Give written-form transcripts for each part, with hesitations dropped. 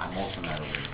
I'm also not aware,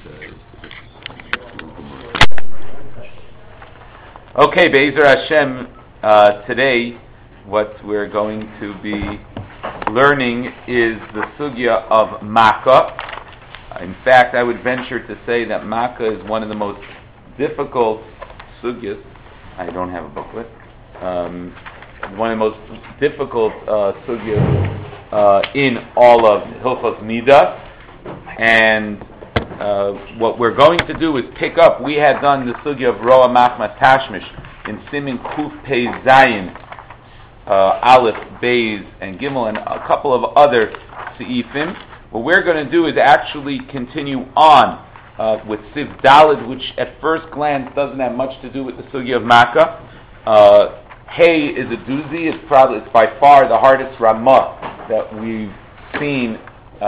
but okay, Be'ezer Hashem, today what we're going to be learning is the sugya of Makkah. In fact, I would venture to say that Makkah is one of the most difficult sugyas. I don't have a booklet. One of the most difficult sugyas in all of Hilchos Nida. And what we're going to do is pick up. We had done the sugya of Roa Machmas Tashmish in Simin Kuf Pei Zayin, Aleph, Beis, and Gimel, and a couple of other seifim. What we're going to do is actually continue on with Siv Daled, which at first glance doesn't have much to do with the sugya of Makkah. Hey is a doozy. It's by far the hardest Ramah that we've seen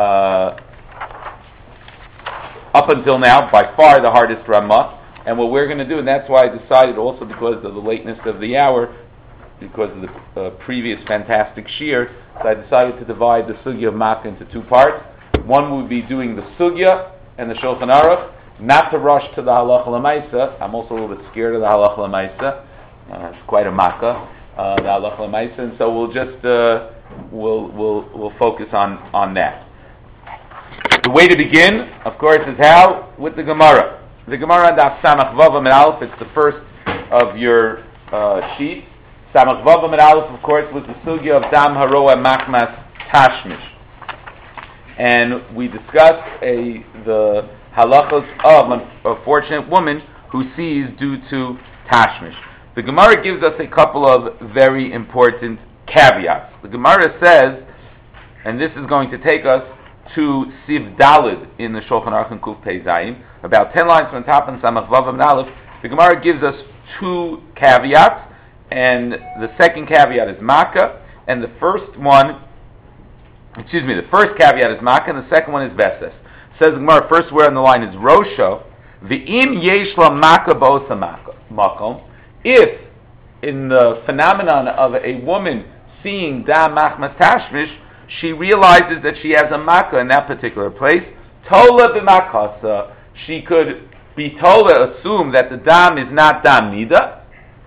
up until now, by far the hardest Ramah. And what we're going to do, and that's why I decided, also because of the lateness of the hour, because of the previous fantastic shir, so I decided to divide the sugya of Makkah into two parts. One would be doing the sugya and the Shulchan Aruch, not to rush to the halacha l'maisa. I'm also a little bit scared of the halacha l'maisa. It's quite a Makkah, the halacha l'maisa, and so we'll just we'll focus on that. The way to begin, of course, is how? With the Gemara. The Gemara Daf Samach Vav Amud Aleph. It's the first of your sheet. Samach Vav Amud Aleph, of course, was the sugya of Dam Haroa Machmas Tashmish, and we discussed the halachos of a fortunate woman who sees due to Tashmish. The Gemara gives us a couple of very important caveats. The Gemara says, and this is going to take us to Siv Daled in the Shulchan Aruch and Kuf Pei Zayin, about 10 lines from the top in Samach Vav Amud Aleph. The Gemara gives us two caveats, and the second caveat is Makkah, and the first caveat is Makkah, and the second one is Veses. Says the Gemara, first word on the line is Rosho, V'im yesh la Makkah bo'osa makom. If, in the phenomenon of a woman seeing Dam Machmas Tashmish, she realizes that she has a Makkah in that particular place, Tola b'Makkasa, she could be told to assume that the Dam is not Dam Nida.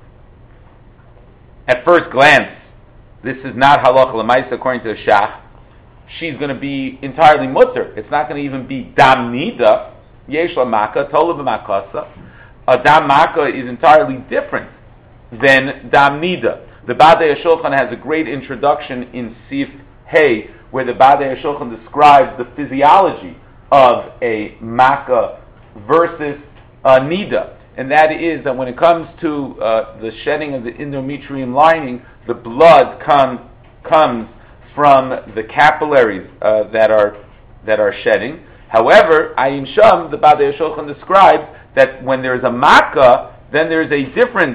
At first glance, this is not halacha l'maisa according to the Shach. She's going to be entirely mutter. It's not going to even be Dam Nida. Yesh la Makkah, Tola b'Makkasa. A Dam Makkah is entirely different than Dam Nida. The Badei HaShulchan has a great introduction in Sif Hey, where the Badei HaShulchan describes the physiology of a Makkah versus a Nida. And that is that when it comes to the shedding of the endometrium lining, the blood comes from the capillaries that are shedding. However, Ayin Sham, the Badei HaShulchan describes that when there is a Makkah, then there is a different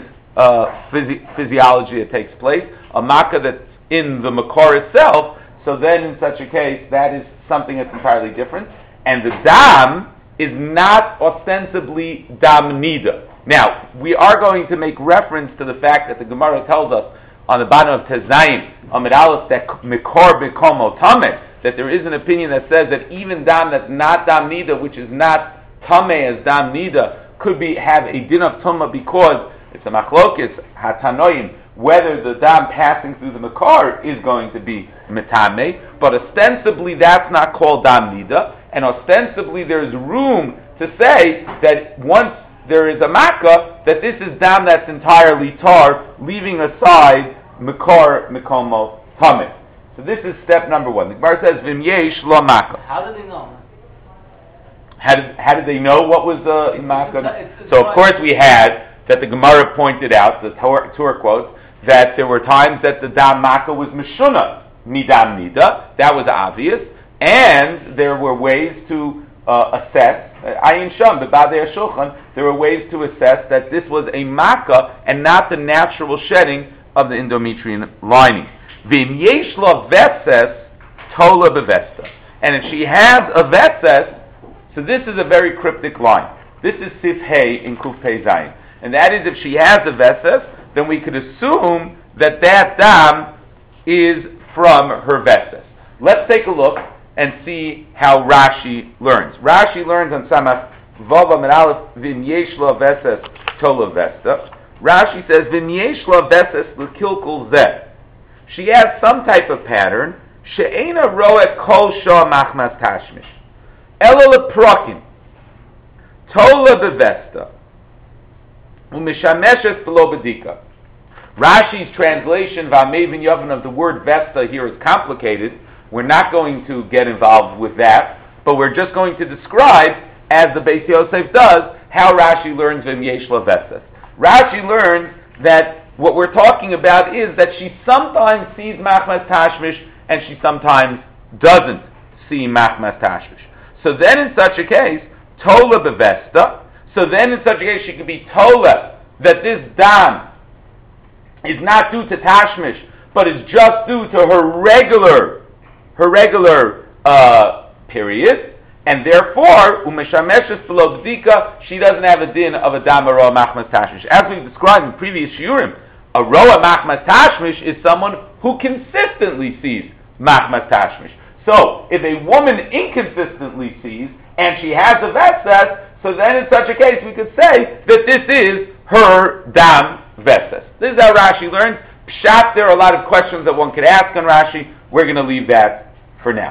physiology that takes place, a Makkah that's in the Makor itself. So then, in such a case, that is something that's entirely different. And the Dam is not ostensibly Dam Nida. Now, we are going to make reference to the fact that the Gemara tells us on the bottom of Tezayim, Amud Aleph, that Mikor B'Komo Tameh, that there is an opinion that says that even Dam that's not Dam Nida, which is not Tameh as Dam Nida, could have a din of Tumah because it's a Machlokes Hatanoim, whether the Dam passing through the Makar is going to be Metame, but ostensibly that's not called Dam Nida, and ostensibly there's room to say that once there is a Makkah, that this is Dam that's entirely tar, leaving aside Makar Mikomo Tameh. So this is step number one. The Gemara says, Vim yesh lo Makkah. How did they know? How did they know what was in Makkah? So of course we had that the Gemara pointed out, the Torah quotes, that there were times that the Dam Makkah was Meshuna, Midam Nida, that was obvious, and there were ways to assess, Ayin Sham, the Badei HaShulchan, there were ways to assess that this was a Makkah and not the natural shedding of the endometrium lining. V'im yesh lo veses, tola bevesta. And if she has a veses, so this is a very cryptic line. This is Sif Hey in Kuf Pei Zayin. And that is, if she has a veses, then we could assume that Dam is from her veses. Let's take a look and see how Rashi learns. Rashi learns on Samach Vava Med Aleph Vim Yesh Lo Veses Tola Vesta. Rashi says Vim Yesh Lo Veses L'Kilkul Zeh. She has some type of pattern. She'ena Roet Kol Shah Machmas Tashmish. Ela Leprokin. Tola Bevesta. Umishameshes Below Bedika. Rashi's translation, V'amevin Yavin, of the word Vesta here is complicated. We're not going to get involved with that, but we're just going to describe, as the Beis Yosef does, how Rashi learns Vim Yesh Lo Vestas. Rashi learns that what we're talking about is that she sometimes sees Machmas Tashmish and she sometimes doesn't see Machmas Tashmish. So then in such a case, Tola Bevesta, so then in such a case she could be Tola, that this dam is not due to Tashmish, but is just due to her regular period, and therefore, Umeshameshes below Bdika, she doesn't have a din of a dam roa machmas tashmish. As we've described in previous shiurim, a roa machmas tashmish is someone who consistently sees machmas tashmish. So, if a woman inconsistently sees, and she has a vestas, so then in such a case we could say that this is her dam vestas. This is how Rashi learns. Pshat, there are a lot of questions that one could ask on Rashi. We're going to leave that for now.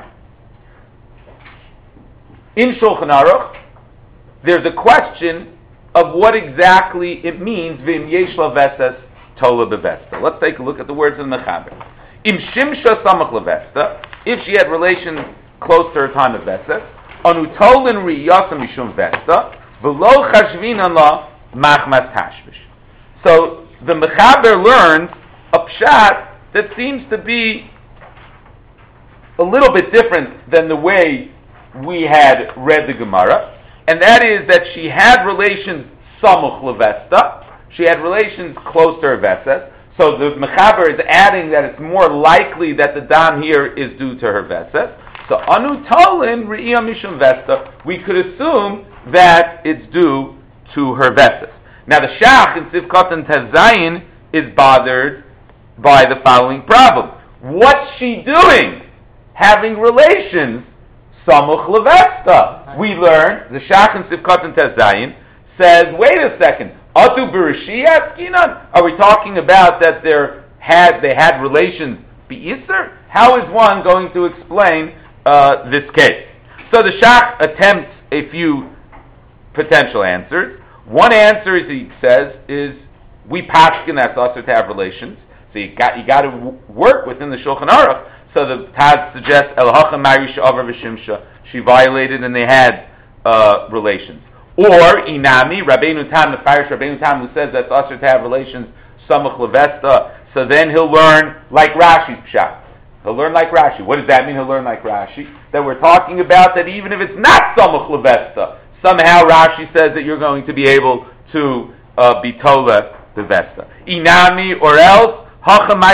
In Shulchan Aruch, there's a question of what exactly it means, V'im yesh lo vestas tola bevesta. Let's take a look at the words in the Mechaber. Im shimsha samach levesta, if she had relations close to her time of vestas, anu tolin riyasa mishum vesta, v'lo chashvin la machmas tashmish. So, the Mechaber learns a pshat that seems to be a little bit different than the way we had read the Gemara, and that is that she had relations samuch levesta, she had relations close to her vestas, so the Mechaber is adding that it's more likely that the dam here is due to her vestas. So anu tolin re'iyah mishum vesta, we could assume that it's due to her vestas. Now the Shach in Sivkot and Tezayin is bothered by the following problem. What's she doing having relations samuch levesta? We learn, the Shach in Sivkot and Tezayin says, wait a second, atu b'rishiyah skinan? Are we talking about that they had relations be'isr? How is one going to explain this case? So the Shach attempts a few potential answers. One answer, as he says, is we paskin that's also to have relations. So you got to work within the Shulchan Aruch. So the Taz suggests El Hachem Marish Avar V'Shimsha. She violated and they had relations. Or Inami Rabbeinu Tam, the Parish Rabbeinu Tam, who says that's also to have relations Samach Levesta. So then he'll learn like Rashi's pshat. He'll learn like Rashi. What does that mean? He'll learn like Rashi. That we're talking about that even if it's not Samach Levesta, somehow Rashi says that you're going to be able to be Tola the Vesta. Inami, or else, or the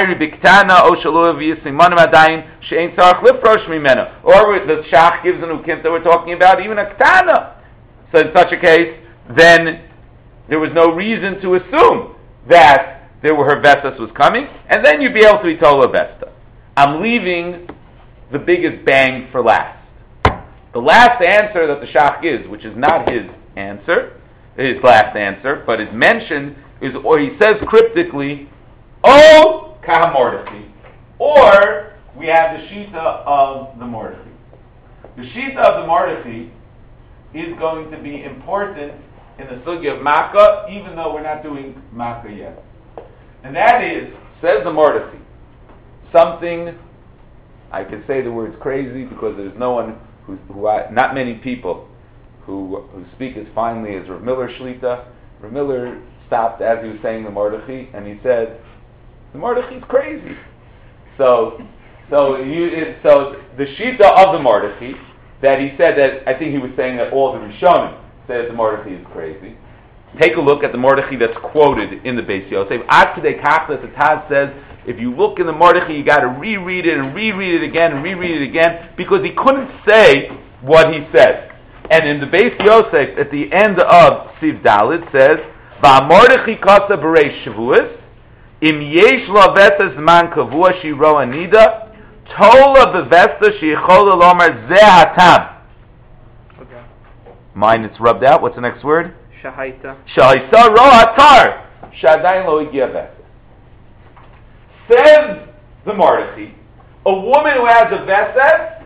Shach gives an ukimta, we're talking about even a Ktana. So in such a case, then there was no reason to assume that her Vestas was coming, and then you'd be able to be Tola Vesta. I'm leaving the biggest bang for last. The last answer that the Shach gives, which is not his answer, his last answer, but is mentioned, is, or he says cryptically, O Kah Mordechai, or we have the Shita of the Mordechai. The Shita of the Mordechai is going to be important in the Sugya of Makkah, even though we're not doing Makkah yet. And that is, says the Mordechai, something, I can say the words crazy because there's no one not many people who speak as finely as Rav Miller Shlita. Rav Miller stopped as he was saying the Mordechai, and he said, the Mordechai's crazy. So the Shita of the Mordechai, that he said that, I think he was saying that all the Rishonim said the Mordechai is crazy. Take a look at the Mordechai that's quoted in the Beis Yosef. Ad Kedei Kach, that the Taz says, if you look in the Mordechai, you got to reread it and reread it again and reread it again, because he couldn't say what he said. And in the Beis Yosef, at the end of Siv Dalet, says, "Va'Mordechai kasa b'reish Shavuos, im yesh lo vesas man kavua shiro anida, Tola bevesta sheyichola lomar zeh hatam. Okay. Mine, it's rubbed out. What's the next word? Shahaita. Shaisa ro atar. Shadayin lo igia vestes. Says the Mordechai, a woman who has a vestes,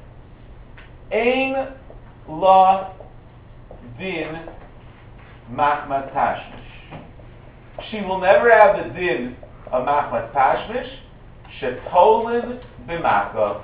ein la din machmas tashmish. She will never have the din of machmas tashmish. Shetolin b'maka.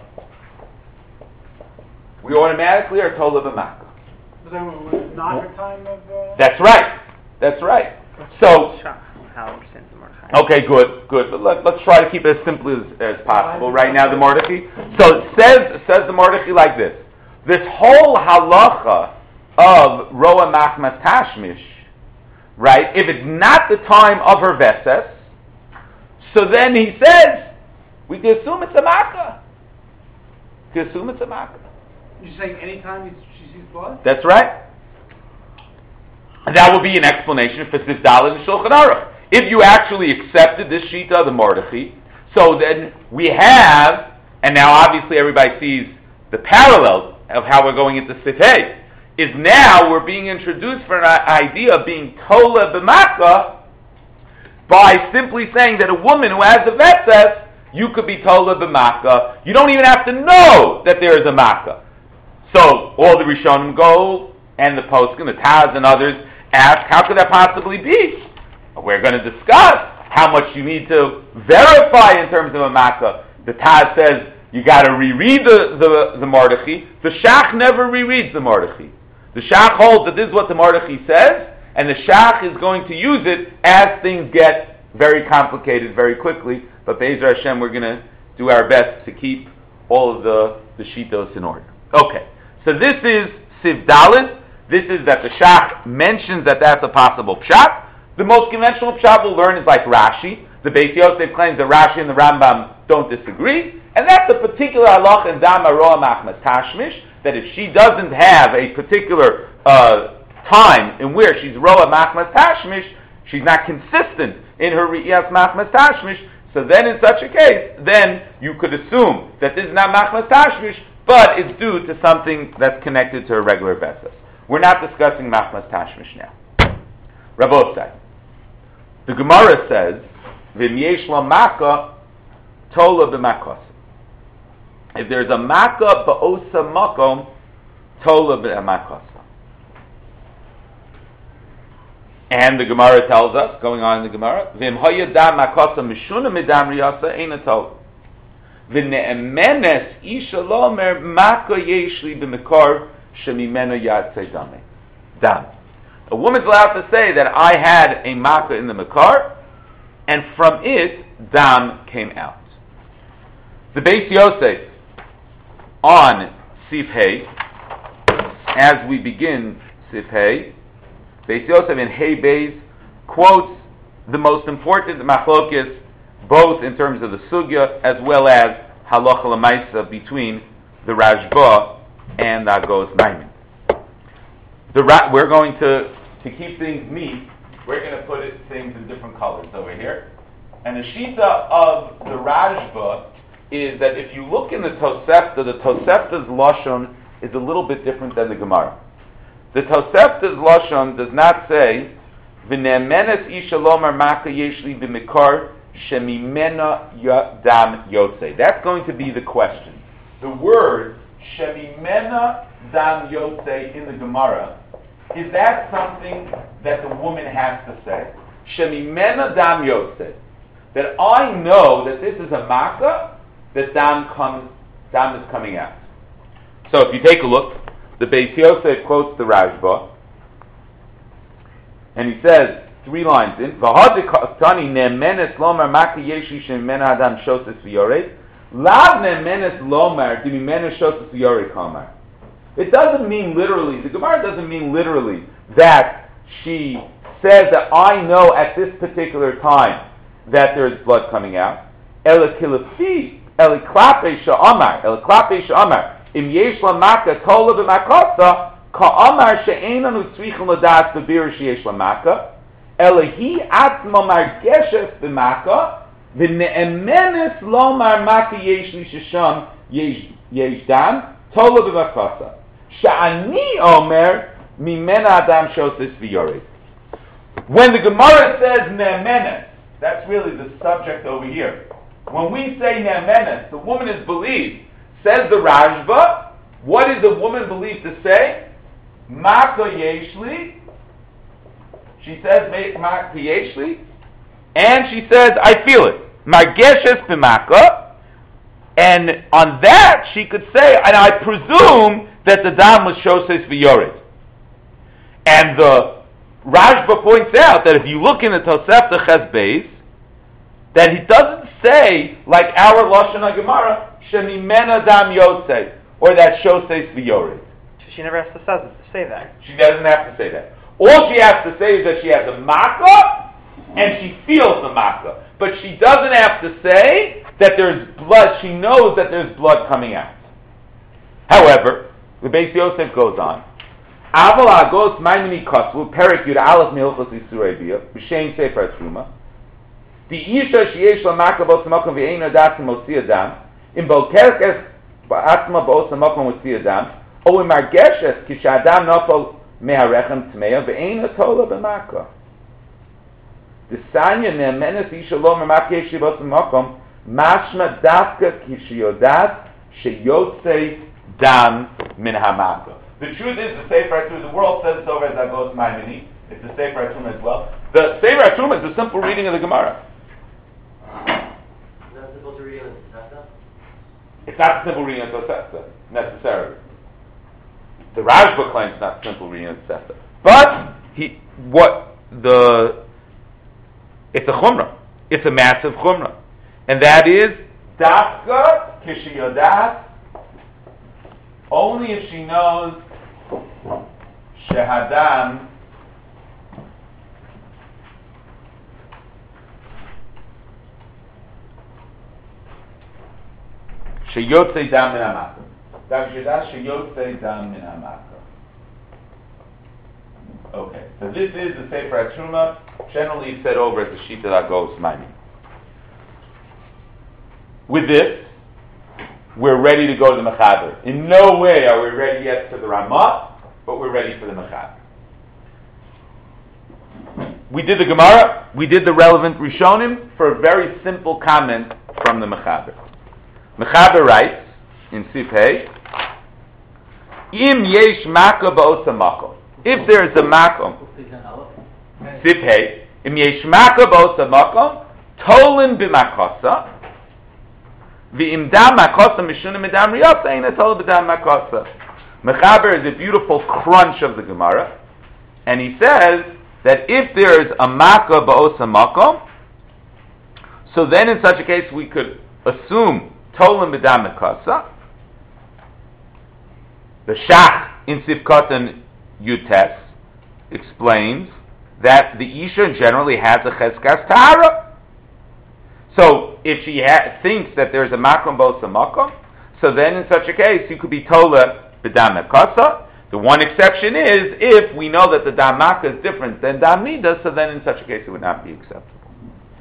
We automatically are told b'maka. But then was it not her time of... That's right. That's right. So, How I understand the Mordechai. okay, good. But let's try to keep it as simple as possible right now, the Mordechai. So it says the Mordechai like this. This whole halacha of Roa Machmas Tashmish, right, if it's not the time of her Veses, so then he says, we can assume it's a Makkah. We can assume it's a Makkah. You're saying anytime she sees blood? That's right. And that would be an explanation for Sif Dalet and Shulchan Aruch. If you actually accepted this Shita of the Mordechai, so then we have, and now obviously everybody sees the parallel of how we're going into Sif Hey, is now we're being introduced for an idea of being Tola b'Makkah by simply saying that a woman who has a Vetzes, you could be Tola b'Makkah. You don't even have to know that there is a Makkah. So all the Rishonim go, and the Poskim, the Taz and others ask, how could that possibly be? We're going to discuss how much you need to verify in terms of a Makkah. The Taz says you got to reread the Mordechai. The Shach never rereads the Mordechai. The Shach holds that this is what the Mordechai says, and the Shach is going to use it as things get very complicated very quickly. But Be'ezer Hashem, we're going to do our best to keep all of the Shitos in order. Okay, so this is Siv Dalet. This is that the Shach mentions that that's a possible pshat. The most conventional pshat we'll learn is like Rashi. The Beis Yosef claims that Rashi and the Rambam don't disagree, and that's a particular halach in Dama Roa Machmas Tashmish, that if she doesn't have a particular time in where she's Roa Machmas Tashmish, she's not consistent in her Riyas Machmas Tashmish, so then in such a case, then you could assume that this is not Machmas Tashmish, but it's due to something that's connected to a regular Veses. We're not discussing Machmas Tashmish now. Rabbosai. The Gemara says, V'im yesh la makkah tola b'makos. If there's a makkah ba'osa makom, tola b'makos. And the Gemara tells us, going on in the Gemara, V'im hayadam makosa mishuna midam riyasa eina tola. V'ne'emenes isha lomer makkah yesh li b'mekor shemimeno yatzei dam. A woman's allowed to say that I had a makkah in the Makar, and from it, dam came out. The Beis Yosef, on Sif Hey, as we begin Sif Hey, Beis Yosef in Hey Beis quotes the most important machlokes, both in terms of the sugya, as well as halacha l'maisa between the Rashba and the Agos Maimon. We're going to keep things neat, we're going to put things in different colors over here. And the shita of the Rashba is that if you look in the Tosefta's Lashon is a little bit different than the Gemara. The Tosefta's Lashon does not say, V'ne'emenes isha lomar makkah yeshli b'mikar shemimena dam yotzei. That's going to be the question. The word shemimena dam yotzei in the Gemara, is that something that the woman has to say? Shemimena dam yotzei. That I know that this is a makkah, that dam is coming out. So if you take a look, the Beis Yosef quotes the Rashba, and he says, 3 lines in, V'hadikatani ne'menes lomar makkah yeshi shemimena adam shoses v'yorei, lav ne'menes lomar dimimena shoses v'yorei kamar. It doesn't mean literally, the Gemara doesn't mean literally that she says that I know at this particular time that there is blood coming out. Eliklape sha'amar, im yesh la makkah tola b'makosa, ka'amar she'enanu tzrichim ladas b'bir she'yesh la makkah, elahi atzma margeshes b'makkah, V'ne'emenes lomar maka yesh li shesham yesh dam tola b'makasa. Sha'ani omer mimena adam shosis v'yored. When the Gemara says ne'emenes, that's really the subject over here. When we say ne'emenes, the woman is believed. Says the Rashba, what is the woman believed to say? Maka yeshli. She says maka yeshli, and she says I feel it. Margeshes b'maka, and on that she could say, and I presume that the dam was shoses v'yored. And the Rashba points out that if you look in the Tosefta Ches Beis, that he doesn't say like our Lashon HaGemara, Shemimena dam yosei, or that shoses v'yored. She never has to say that. She doesn't have to say that. All she has to say is that she has a makkah, and she feels the makkah. But she doesn't have to say that there's blood. She knows that there's blood coming out. However, the Beis Yosef goes on. Aval agos ma'imini kasvu perik yud aleph milchos isurei bia b'shem sefer truma. The isha sheyesh la makkah b'os hamakom v'ein adat motzi adam im bolkerkes ba'atma b'os hamakom motzi adam o im margeshes kishadam nafal meharechem tmeya v'ein hatola b'makkah. The sanya ne'emenes isha lo makkah yesh b'os hamakom mashma dafka kishiyodat sheyotze dam min hamakkah. The truth is, the Sefer HaTruma, the world says it's over as Agos Maimoni. It's the Sefer HaTruma as well. The Sefer HaTruma is a simple reading of the Gemara. Not simple to read in the Tosefta? It's not a simple reading of the Tosefta, necessarily. The Rashba claims it's not a simple reading of the Tosefta. But, it's a Chumrah. It's a massive Chumrah. And that is, Dafka Kishiyodat, only if she knows Shehadam Sheyotze dam min hamakah. Sheyotze dam min hamakah. Okay, so this is the Sefer HaTruma, generally said over as the Shita Agos Maimon. With this, we're ready to go to the Mechaber. In no way are we ready yet for the Ramah, but we're ready for the Mechaber. We did the Gemara, we did the relevant Rishonim for a very simple comment from the Mechaber. Mechaber writes in Sifhei, Im yesh makkah ba'os hamakom. If there is a makom, Sifhei, Im yesh makkah ba'os hamakom, tolin b'makasa, V'im dam makasa mishunim medam riyasa ein atol b'dam makasa. Mechaber is a beautiful crunch of the Gemara, and he says that if there is a makkah ba'os hamakom, so then in such a case we could assume tolim b'dam makasa. The Shach in Sifkatan Yutes explains that the Isha generally has a cheskas tahara. So, if she thinks that there's a makom bos a makom, so then in such a case, you could be tola b'dam makasa. The one exception is if we know that the dam makah is different than dam nida, so then in such a case it would not be acceptable.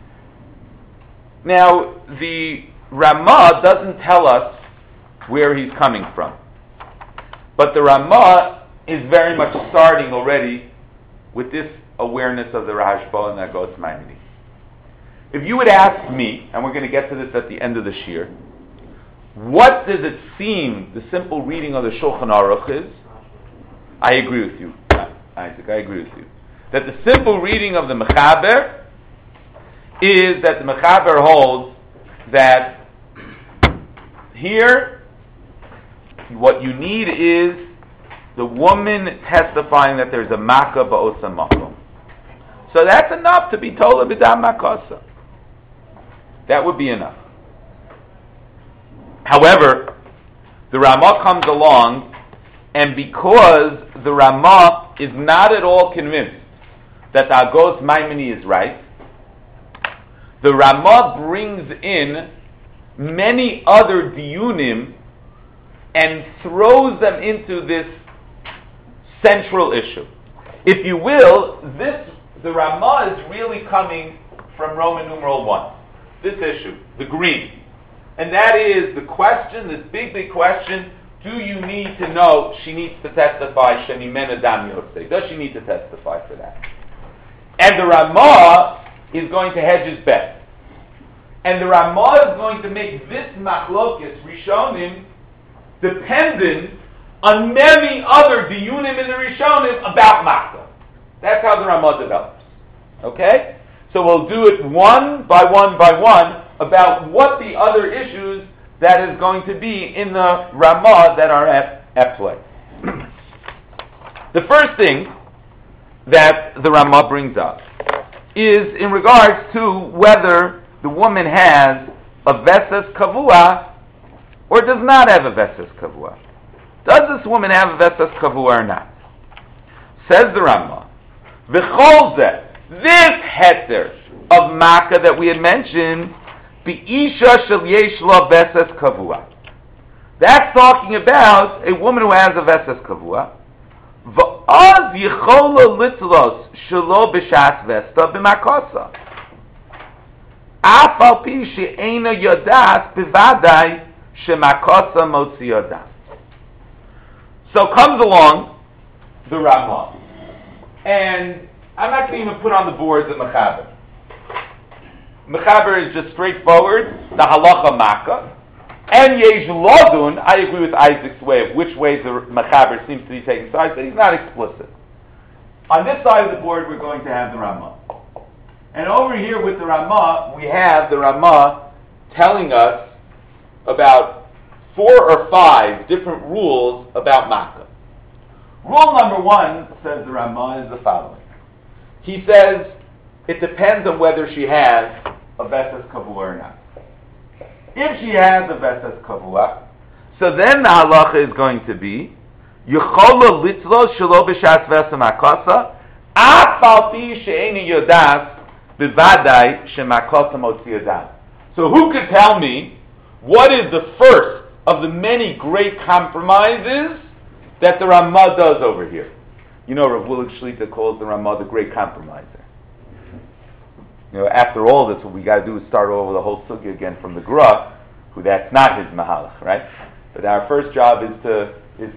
Now, the Ramah doesn't tell us where he's coming from, but the Ramah is very much starting already with this awareness of the Rashba and Agos Maimoni. If you would ask me, and we're going to get to this at the end of the shir, what does it seem the simple reading of the Shulchan Aruch is? I agree with you, Isaac, I agree with you. That the simple reading of the Mechaber is that the Mechaber holds that here, what you need is the woman testifying that there's a makkah ba'os hamakom. So that's enough to be told b'dam makasa. That would be enough. However, the Ramah comes along, and because the Ramah is not at all convinced that the Agos Maimoni is right, the Ramah brings in many other diyunim and throws them into this central issue. If you will, the Ramah is really coming from Roman numeral 1. this issue, the green. And that is the question, this big, big question, do you need to know, she needs to testify, Shemimena Dam Yosei. Does she need to testify for that? And the Ramah is going to hedge his bet. And the Ramah is going to make this machlokes, Rishonim, dependent on many other diyunim in the Rishonim about Makkah. That's how the Ramah develops. Okay? So we'll do it one by one by one about what the other issues that is going to be in the Ramah that are at play. The first thing that the Ramah brings up is in regards to whether the woman has a Vesas Kavua or does not have a Vesas Kavua. Does this woman have a Vesas Kavua or not? Says the Ramah, V'chol zeh, this heter of Makkah that we had mentioned, B'isha shel yesh lo Vesas Kavua. That's talking about a woman who has a Vesas Kavua. V'az yichola litlos shelo b'shas Vesta b'makosa. Af al pi she'ena yodas b'vadai shemakosa motzi yodas. So comes along the Ramah, and I'm not going to even put on the boards of Mechaber. Mechaber is just straightforward, the halacha Makkah, and Yesh Lodun. I agree with Isaac's way of which way the Mechaber seems to be taking sides, but he's not explicit. On this side of the board, we're going to have the Ramah. And over here with the Ramah, we have the Ramah telling us about 4 or 5 different rules about Makkah. Rule number 1, says the Ramah, is the following. He says, it depends on whether she has a Vesas Kavua or not. If she has a Vesas Kavua, so then the halacha is going to be, Yechola litzlo shelo b'shas Vesa makasa, af al pi she'eni yodas b'vadai shemakasa motzi yodas. So who could tell me what is the first of the many great compromises that the Ramah does over here? You know, Rav Willig Shlita calls the Ramah the great compromiser. You know, after all this, what we got to do is start over the whole sugya again from the Gra, who that's not his mahalach, right? But our first job is to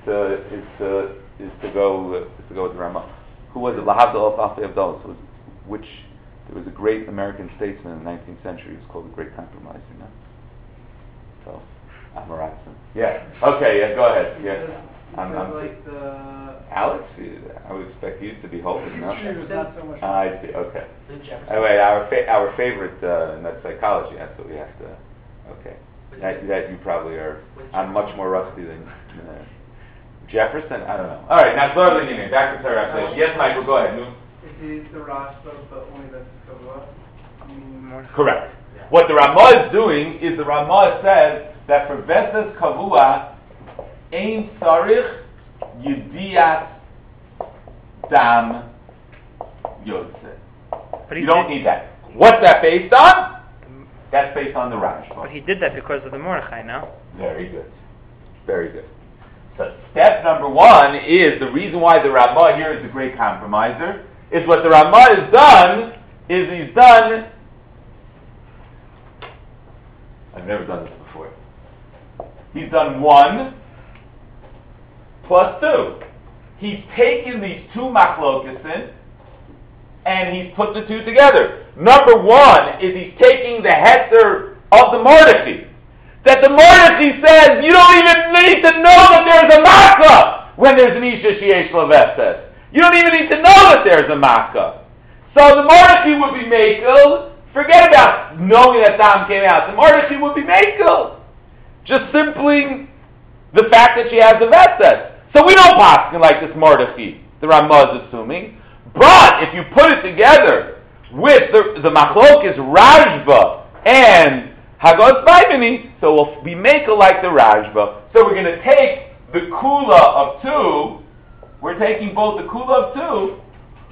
go with the Ramah. Who was it? Lahavdil Alfi Abdullah. Which there was a great American statesman in the 19th century. He was called the Great Compromiser. You know? So. Amaratson. Yeah. Okay. Yeah. Go ahead. Yeah. I'm like the Alex. I would expect you to be holding. No. not so much. I see. Okay. Anyway, our favorite nut psychology. That's what we have to. Okay. That you probably are. I'm much more rusty than Jefferson. I don't know. All right. Now, back to Torah. Yes, Michael. Go ahead. Is the Rashba but only the Kavua? Correct. Yeah. What the Ramah is doing is the Ramah says that for Vesas Kavua, Ein Sarich Yedias Dam Yosef. You don't need that. What's that based on? That's based on the Rashba. But he did that because of the Mordechai, no? Very good. Very good. So step number 1 is the reason why the Ramah here is the great compromiser, is what the Ramah has done, is he's done, I've never done this before. He's done 1 plus 2. He's taken these 2 machlokesin and he's put the 2 together. Number 1 is he's taking the heter of the Mordechai. That the Mordechai says you don't even need to know that there's a makkah when there's an isha sheyesh lavestes. You don't even need to know that there's a makkah. So the Mordechai would be makel. Forget about knowing that Dam came out. The Mordechai would be makel. Just simply the fact that she has the vestes. So we don't paskin like this Mordechai, the Ramah is assuming. But if you put it together with the machlokes Rashba and Hagos Vaimini, so we'll be makel like the Rashba. So we're going to take the kula of 2. We're taking both the kula of 2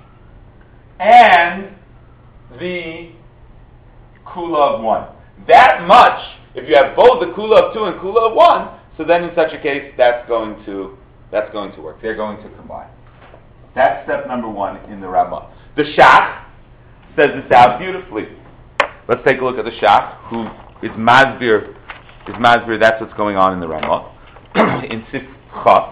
and the kula of 1. That much, if you have both the kula of 2 and kula of 1, so then in such a case, that's going to work. They're going to combine. That's step number 1 in the Ramah. The Shach says this out beautifully. Let's take a look at the Shach, who is Masbir. That's what's going on in the Ramah. In Sif Chaf,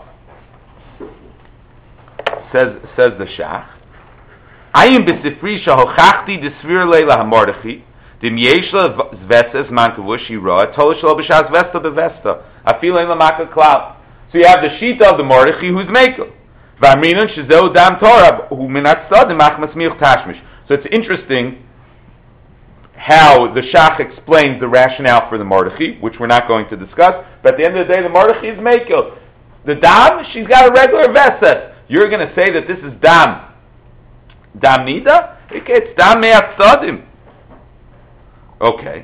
says the Shach, Ayim b'sifri shahochachti d'svir leila hamordechi dim yeshla zveses mankavush yira tolish lo b'shas vesta b'vesta afil ein lamaka klal. So you have the Shita of the Mordechai who's Mekel. V'aminon shezeu dam Torah hu minat sadim achmas miuch tashmish. So it's interesting how the Shach explains the rationale for the Mordechai, which we're not going to discuss, but at the end of the day, the Mordechai is Mekel. The Dam, she's got a regular Veses. You're going to say that this is Dam Nida? It's Dam Me'at Sadim. Okay.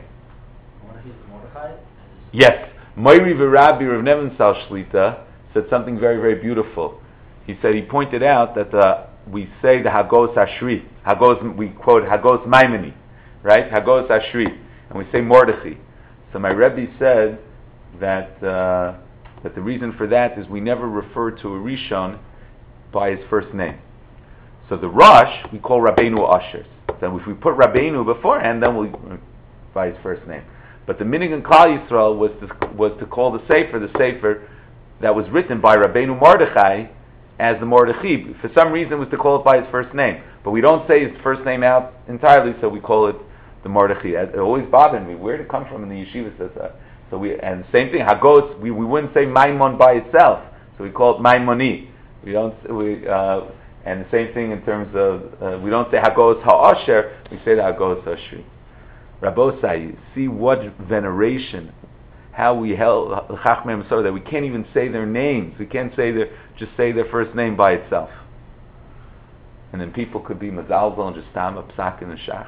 Yes. Moiri V'Rabbi Rav Nevin Sal Shlita said something very, very beautiful. He pointed out that we say the Hagos Ashri. We quote Hagos Maimoni. Right? Hagos Ashri. And we say Mordechai. So my Rebbe said that the reason for that is we never refer to a Rishon by his first name. So the Rosh, we call Rabbeinu Asher. So if we put Rabbeinu beforehand, then we'll by his first name. But the minig in Klal Yisrael was to call the Sefer that was written by Rabbeinu Mordechai as the Mordechai. For some reason, it was to call it by his first name. But we don't say his first name out entirely, so we call it the Mordechai. It always bothered me. Where did it come from in the yeshiva? Says that. And same thing, Hagos, we wouldn't say Maimon by itself, so we call it Maimoni. And the same thing in terms of, we don't say Hagos Ha'asher, we say the Hagos Ha'ashri. Rabbosai, see what veneration, how we held Chachmei Masorah, that we can't even say their names. We can't just say their first name by itself. And then people could be Mazalzel and just Tam a Psak in the Shach.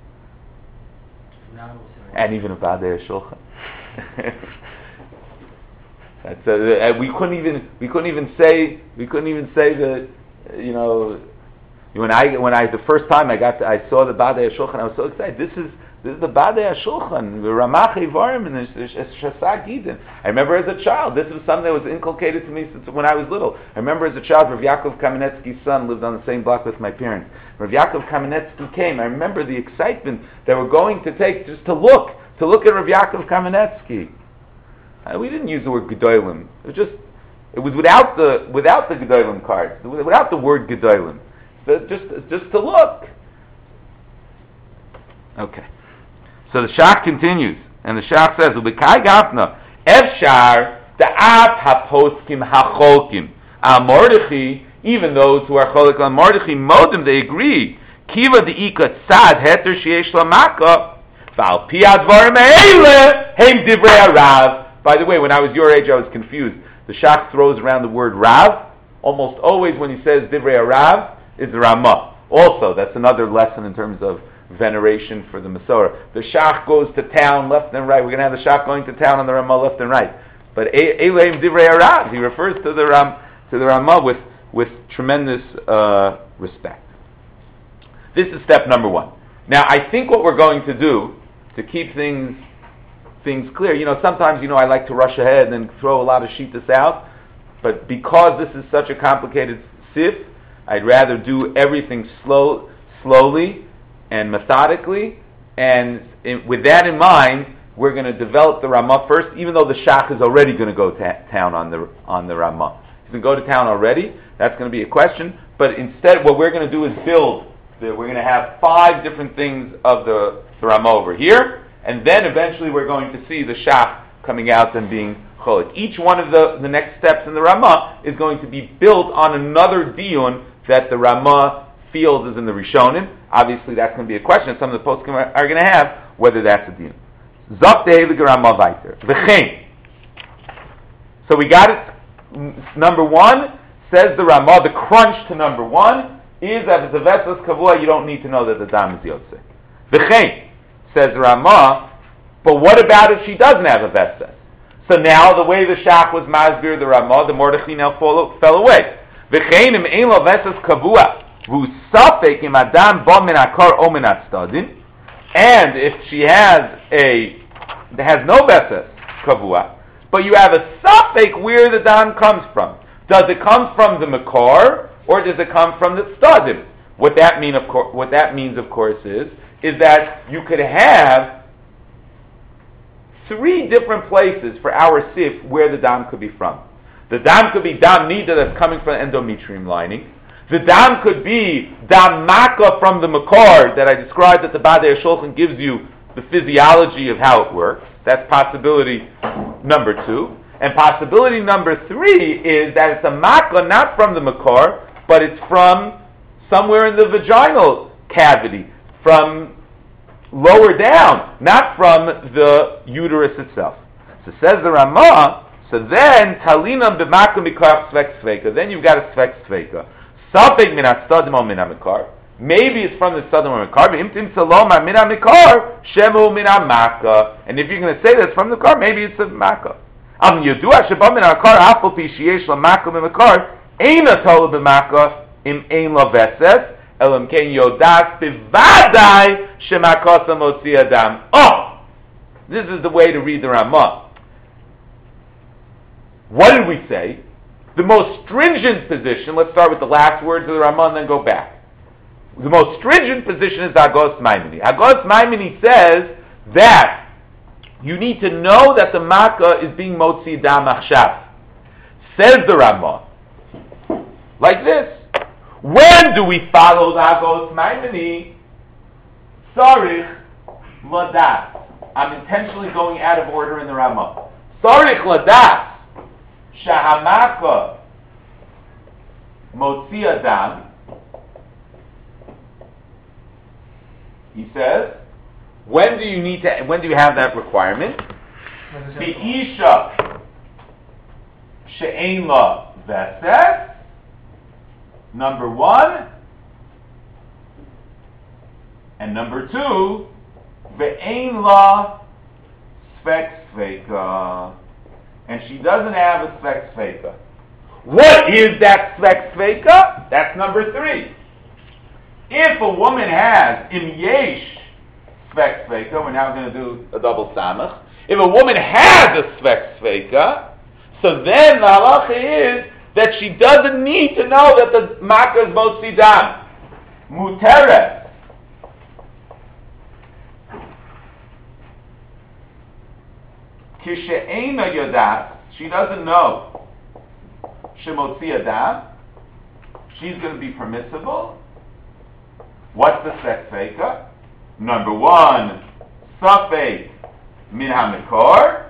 And even a Badei Shulchan. We couldn't even say that, when I the first time I saw the Badei Shulchan, I was so excited. This is the Badei Shulchan, the Ramach Ivarim, and the Shasag Eden. I remember as a child, this was something that was inculcated to me since when I was little. I remember as a child, Rav Yaakov Kamenetsky's son lived on the same block with my parents. Rav Yaakov Kamenetsky came. I remember the excitement that we're going to take just to look at Rav Yaakov Kamenetsky. We didn't use the word Gedolim. It was without the Gedolim cards, without the word Gedolim. Just to look. Okay. So the Shach continues, and the Shach says, "Ubekai gafna efshar da'at haposkim hacholkim al Mordechai." Even those who are cholik on Mordechai, modim, they agree. Kiva deika tzad heter sheyesh lamaka val pi advarim eile heim divrei Rav. By the way, when I was your age, I was confused. The Shach throws around the word Rav. Almost always when he says divrei Rav, is the Ramah. Also, that's another lesson in terms of veneration for the Masorah. The Shach goes to town left and right. We're going to have the Shach going to town on the Ramah left and right. But Eilem Divrei Rav, he refers to the Ramah with tremendous respect. This is step number one. Now, I think what we're going to do to keep things clear, sometimes, I like to rush ahead and throw a lot of shittas out, but because this is such a complicated sif, I'd rather do everything slowly and methodically, and with that in mind, we're going to develop the Ramah first, even though the Shach is already going to go to town on the Ramah. He's going to go to town already. That's going to be a question. But instead, what we're going to do is build. We're going to have 5 different things of the Ramah over here, and then eventually we're going to see the Shach coming out and being cholik. Each one of the next steps in the Ramah is going to be built on another diyun that the Ramah feels is in the Rishonim. Obviously, that's going to be a question that some of the poskim are going to have, whether that's a diyun. So we got it. Number 1, says the Ramah, the crunch to number 1 is that if it's a veslas kavua, you don't need to know that the dam is yotzei. V'chein, says the Ramah, but what about if she doesn't have a veslas? So now, the way the Shach was masbir the Ramah, the Mordechai now fell away. V'chein im ein lo veslas kavua, v'u safek im adam bo min hakar o min hatzaddim, and if she has no veslas kavua, but you have a safek where the dam comes from. Does it come from the makor, or does it come from the tzaddim? What that means, of course, is is that you could have 3 different places for our sif where the dam could be from. The dam could be dam nida that's coming from the endometrium lining. The dam could be dam maka from the makar that I described that the Badei Shulchan gives you the physiology of how it works. That's possibility number 2. And possibility number 3 is that it's a maka not from the makar, but it's from somewhere in the vaginal cavity, from lower down, not from the uterus itself. So says the Ramah, so then talinam b'maka mikar svek sveka. Then you've got a svek sveka. Safek min hastadim o min hamikar. Maybe it's from the stadim or mikar. V'imtim saloma min hamikar shemu min hamaka. And if you're going to say that's from the car, maybe it's a maka. Am yedua sheba min hakar afal pi sheyesh la maka min mikar eina tola b'maka im ein la veses elam ken yodas bivadai shemakasa motzi adam. Oh, this is the way to read the Ramah. What did we say? The most stringent position, let's start with the last words of the Ramah and then go back. The most stringent position is Agos Maimoni. Agos Maimoni says that you need to know that the Makkah is being Motzi Dam Achshav. Says the Ramah, like this. When do we follow the Agos Maimoni? Sarich Ladat. I'm intentionally going out of order in the Ramah. Sarich Ladat. Shahamaka Motzi Adam. He says, when do you have that requirement? Be'isha she'ein la veses. Number 1. And number 2, ve'ein la svek sveka. And she doesn't have a svek sveka. What is that svek sveka? That's number 3. If a woman has im yesh svek sveka, we're now going to do a double samach. If a woman has a svek sveka, so then the halacha is that she doesn't need to know that the makkah is motzi dam. Muteret. Kishe'ena yodat, she doesn't know shemotzi adam. She's going to be permissible. What's the svek sveka? Number 1, safek min hamikor.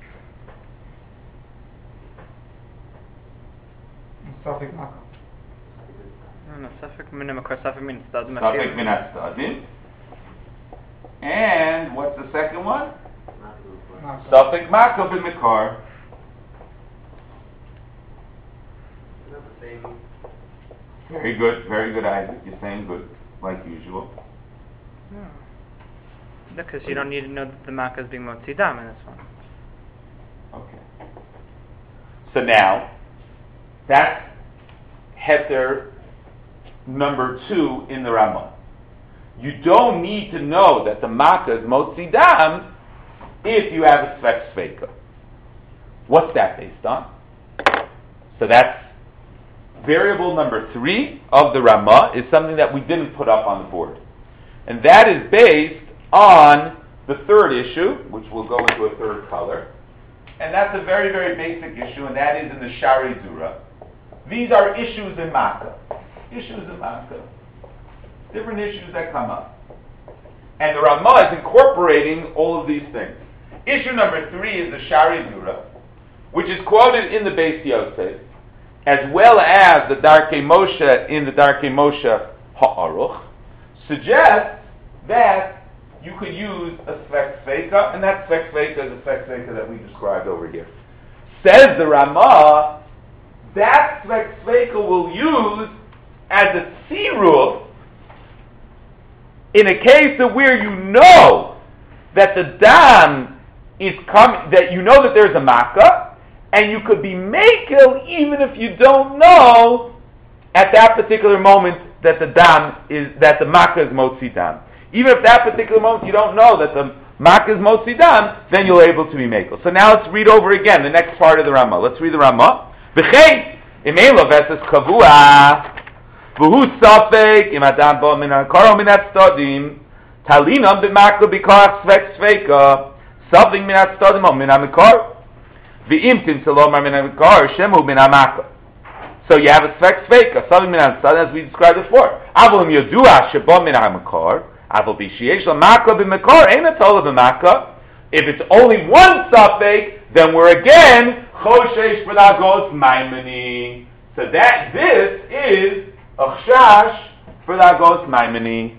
Safek maka. No, safek min hamikor, safek min hastadim. Safek min hastadim. And what's the second one? Safek maka b'mikor. Very good, Isaac. You're saying good, like usual. No. Because you don't need to know that the makkah is being motzi dam in this one. Okay. So now, that's heter number 2 in the Ramah. You don't need to know that the makkah is motzi dam if you have a svek sveka. What's that based on? So that's variable number 3 of the Ramah is something that we didn't put up on the board. And that is based on the third issue, which will go into a third color. And that's a very, very basic issue, and that is in the Shari Zura. These are issues in Makkah. Different issues that come up. And the Ramah is incorporating all of these things. Issue number 3 is the Shari Zura, which is quoted in the Beis Yosef, as well as the Darkei Moshe in the Darkei Moshe Ha'aruch, suggests that you could use a svek sveka, and that svek sveka is a svek sveka that we described over here. Says the Ramah, that svek sveka will use as a tziruf in a case of where you know that the dam is coming, that you know that there's a makkah, and you could be makel even if you don't know at that particular moment that the makkah is motzi dam. Even if that particular moment you don't know that the makkah is motzi dam, then you're able to be makel. So now let's read over again the next part of the Ramah. Let's read the Ramah. V'chein im ein lo veses kavua v'hu safek im adam bo min hakaro min hatzadim Talina b'makla b'koach svek sveka. Something min ha'tzadim or min ha'mikar. V'im tinsalomar min ha'mikar shemu min ha'makla. So you have a svek sveka, something min ha'tzadim, as we described before. Avol im yodua sheba min ha'mikar. Avol b'shiesh l'makla b'mikar. Ein ha'tola b'makla. If it's only one suffix, then we're again choshesh v'lagos maimoni. So that this is a chash for lagos maimoni.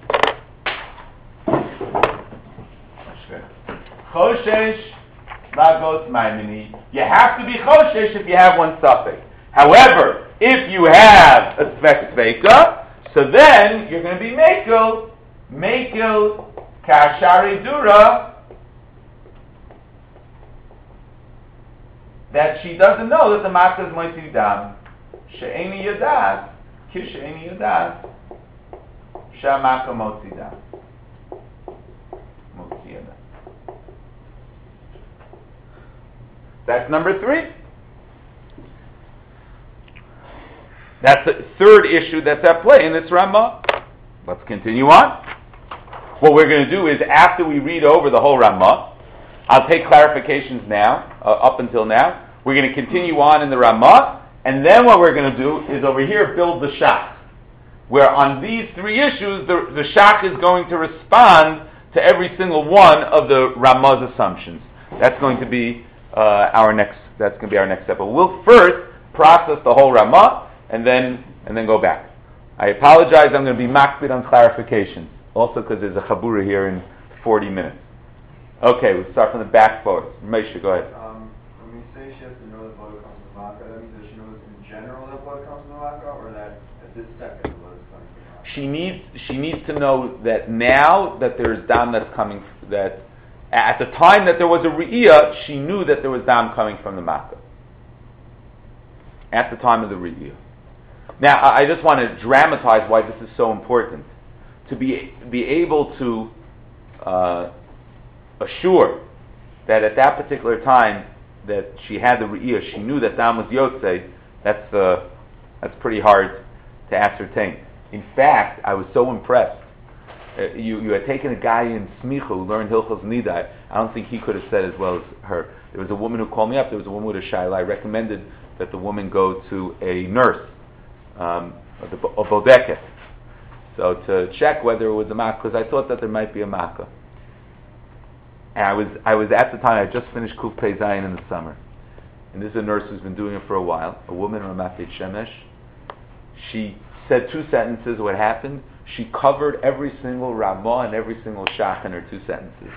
Choshesh lagos maimoni. You have to be choshesh if you have one suffix. However, if you have a svek sveka, so then you're going to be mekel kashari dura, that she doesn't know that the matzah is moitzi dam. She'eni yadas, kishe'eni yadas, she'amaka motzi dam. Motzi yadas. That's number 3. That's the third issue that's at play in this Ramah. Let's continue on. What we're going to do is, after we read over the whole Ramah, I'll take clarifications now, up until now. We're going to continue on in the Ramah, and then what we're going to do is over here build the Shach, where on these 3 issues, the Shach is going to respond to every single one of the Ramah's assumptions. That's going to be our next step. But we'll first process the whole Ramah, and then go back. I apologize, I'm going to be makbid on clarifications, also because there's a Chabura here in 40 minutes. Okay, we'll start from the back forward. Moshe, go ahead. When we say she has to know that blood comes from the makkah, that means that she knows in general that blood comes from the makkah, or that at this second the blood is coming from the makkah? She needs to know that now that there is dam that's coming, that at the time that there was a re'iyah, she knew that there was dam coming from the makkah. At the time of the re'iyah. Now, I just want to dramatize why this is so important. To be able to assure that at that particular time that she had the re'iyah, she knew that dam was yotzei, that's pretty hard to ascertain. In fact, I was so impressed. You had taken a guy in Smicha who learned Hilchos Nidai. I don't think he could have said as well as her. There was a woman who called me up. There was a woman with a shayla. I recommended that the woman go to a nurse, a bodeket, so to check whether it was a makkah, because I thought that there might be a makkah. And I was at the time, I just finished Kuf Pei Zayin in the summer. And this is a nurse who's been doing it for a while, a woman, Ramat Beit Shemesh. She said 2 sentences. What happened? She covered every single Ramah and every single Shach in her 2 sentences.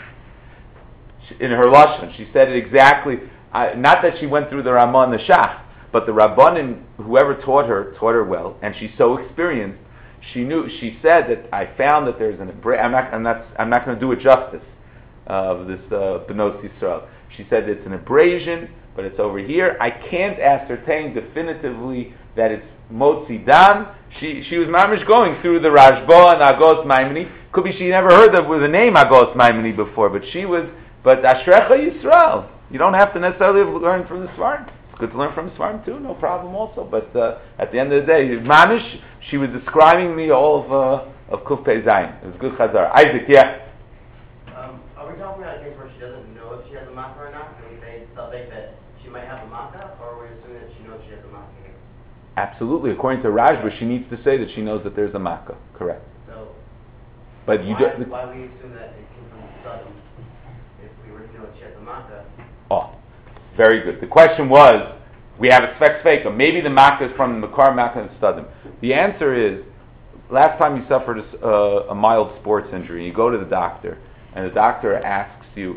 In her Lashon, she said it exactly, not that she went through the Ramah and the Shach, but the Rabbanim, whoever taught her well, and she's so experienced, she said that I found that there's I'm not going to do it justice, of this Benos Yisrael. She said it's an abrasion, but it's over here. I can't ascertain definitively that it's Motzi Dam. She was mamish going through the Rashba and Agos Maimoni. Could be she never heard of the name Agos Maimoni before, but Ashrecha Yisrael. You don't have to necessarily learn from the Svarim. It's good to learn from the Svarim too, no problem also. But at the end of the day, mamish, she was describing me all of Kuf Pei Zayin. It was good chazar. Isaac, yeah. Are we talking about a case where she doesn't know if she has a makkah or not? Can we say something that she might have a makkah, or are we assuming that she knows she has a makkah? Absolutely. According to Rashba, she needs to say that she knows that there's a makkah. Correct. So, but why we assume that it came from the Sodom if we were to know that she has a makkah? Oh, very good. The question was, we have a svek sveka. Maybe the makkah is from the Makar makkah and Sodom. The answer is, last time you suffered a mild sports injury, you go to the doctor, and the doctor asks you,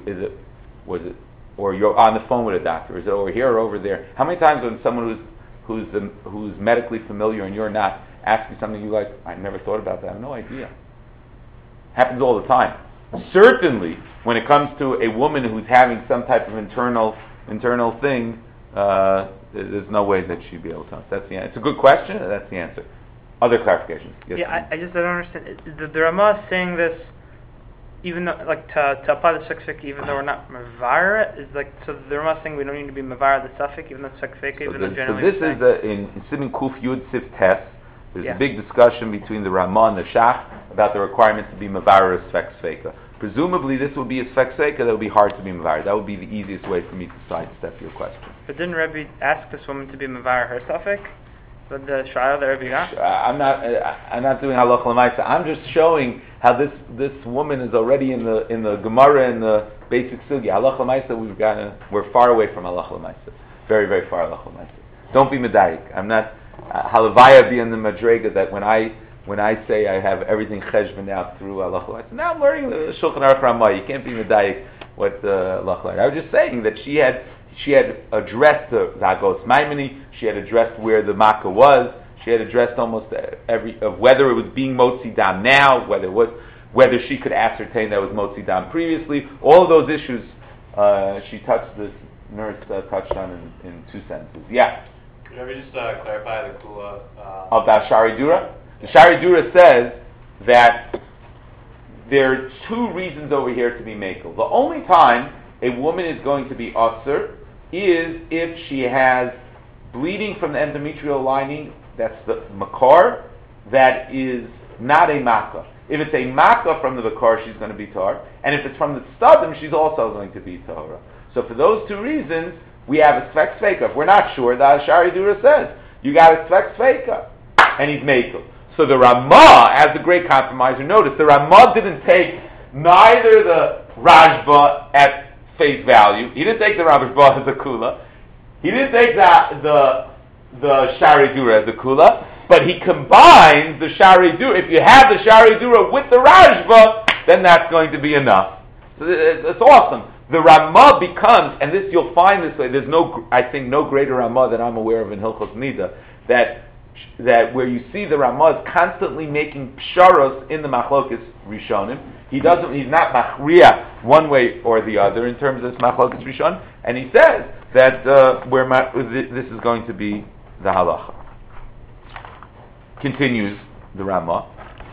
or you're on the phone with a doctor, is it over here or over there? How many times when someone who's medically familiar and you're not asks you something, you're like, I never thought about that, I have no idea. Happens all the time. Certainly, when it comes to a woman who's having some type of internal thing, there's no way that she'd be able to. That's the answer. It's a good question, and that's the answer. Other clarifications? Yes, yeah, I just don't understand. The Ramah is saying this, even though, like, to apply the suffix, even though we're not mavara, is like, so the Ramah is saying we don't need to be mavara the suffix, even though suffix, even though generally. So this is in Siman Kuf Yud Sif Tes. There's Yeah. a big discussion between the Ramah and the Shach about the requirement to be Mevarer Sfek Sveika. Presumably this would be a Sfek Sveika that would be hard to be Mevarer. That would be the easiest way for me to sidestep your question. But didn't Rebbe ask this woman to be Mevar her suffix? But the trial that Rebbe got? I'm not doing halacha l'maisa. I'm just showing how this woman is already in the Gemara and the basic sugi. Halacha l'maisa, we're far away from halacha l'maisa. Very, very far halacha l'maisa. Don't be medayik. I'm not halavaya be in the madrega that when I say I have everything cheshbon out through halacha l'maisa. Now I'm learning the Shulchan Aruch Ramah. You can't be medayik what halacha l'maisa. I was just saying that she had addressed the Hagos Maimoni, she had addressed where the Makkah was, she had addressed almost whether it was being Motzi Dam now, whether she could ascertain that it was Motzi Dam previously. All of those issues this nurse touched on in 2 sentences. Yeah? Could we just clarify the Kula? Of the Shari Dura? The Shari Dura says that there are 2 reasons over here to be Mekel. The only time a woman is going to be Asr is if she has bleeding from the endometrial lining, that's the makar, that is not a makkah. If it's a makkah from the makar, she's going to be tar, and if it's from the stadim, she's also going to be tahara. So for those 2 reasons, we have a svek sveika. If we're not sure, the Ashari Dura says, you got a svek sveika, and he's mekel. So the Ramah, as the great compromiser, notice, the Ramah didn't take neither the Rajba at face value. He didn't take the Rajba as the Kula. He didn't take the Shari Dura as the Kula, but he combines the Shari Dura. If you have the Shari Dura with the Rajba, then that's going to be enough. So it's awesome. The Ramah becomes, and this you'll find this way, there's no greater Ramah that I'm aware of in Hilchos Nida, that where you see the Ramah is constantly making psharos in the Machlokes Rishonim. He's not machriya one way or the other in terms of this Machlokes Rishon, and he says that this is going to be the halacha. Continues the Ramah.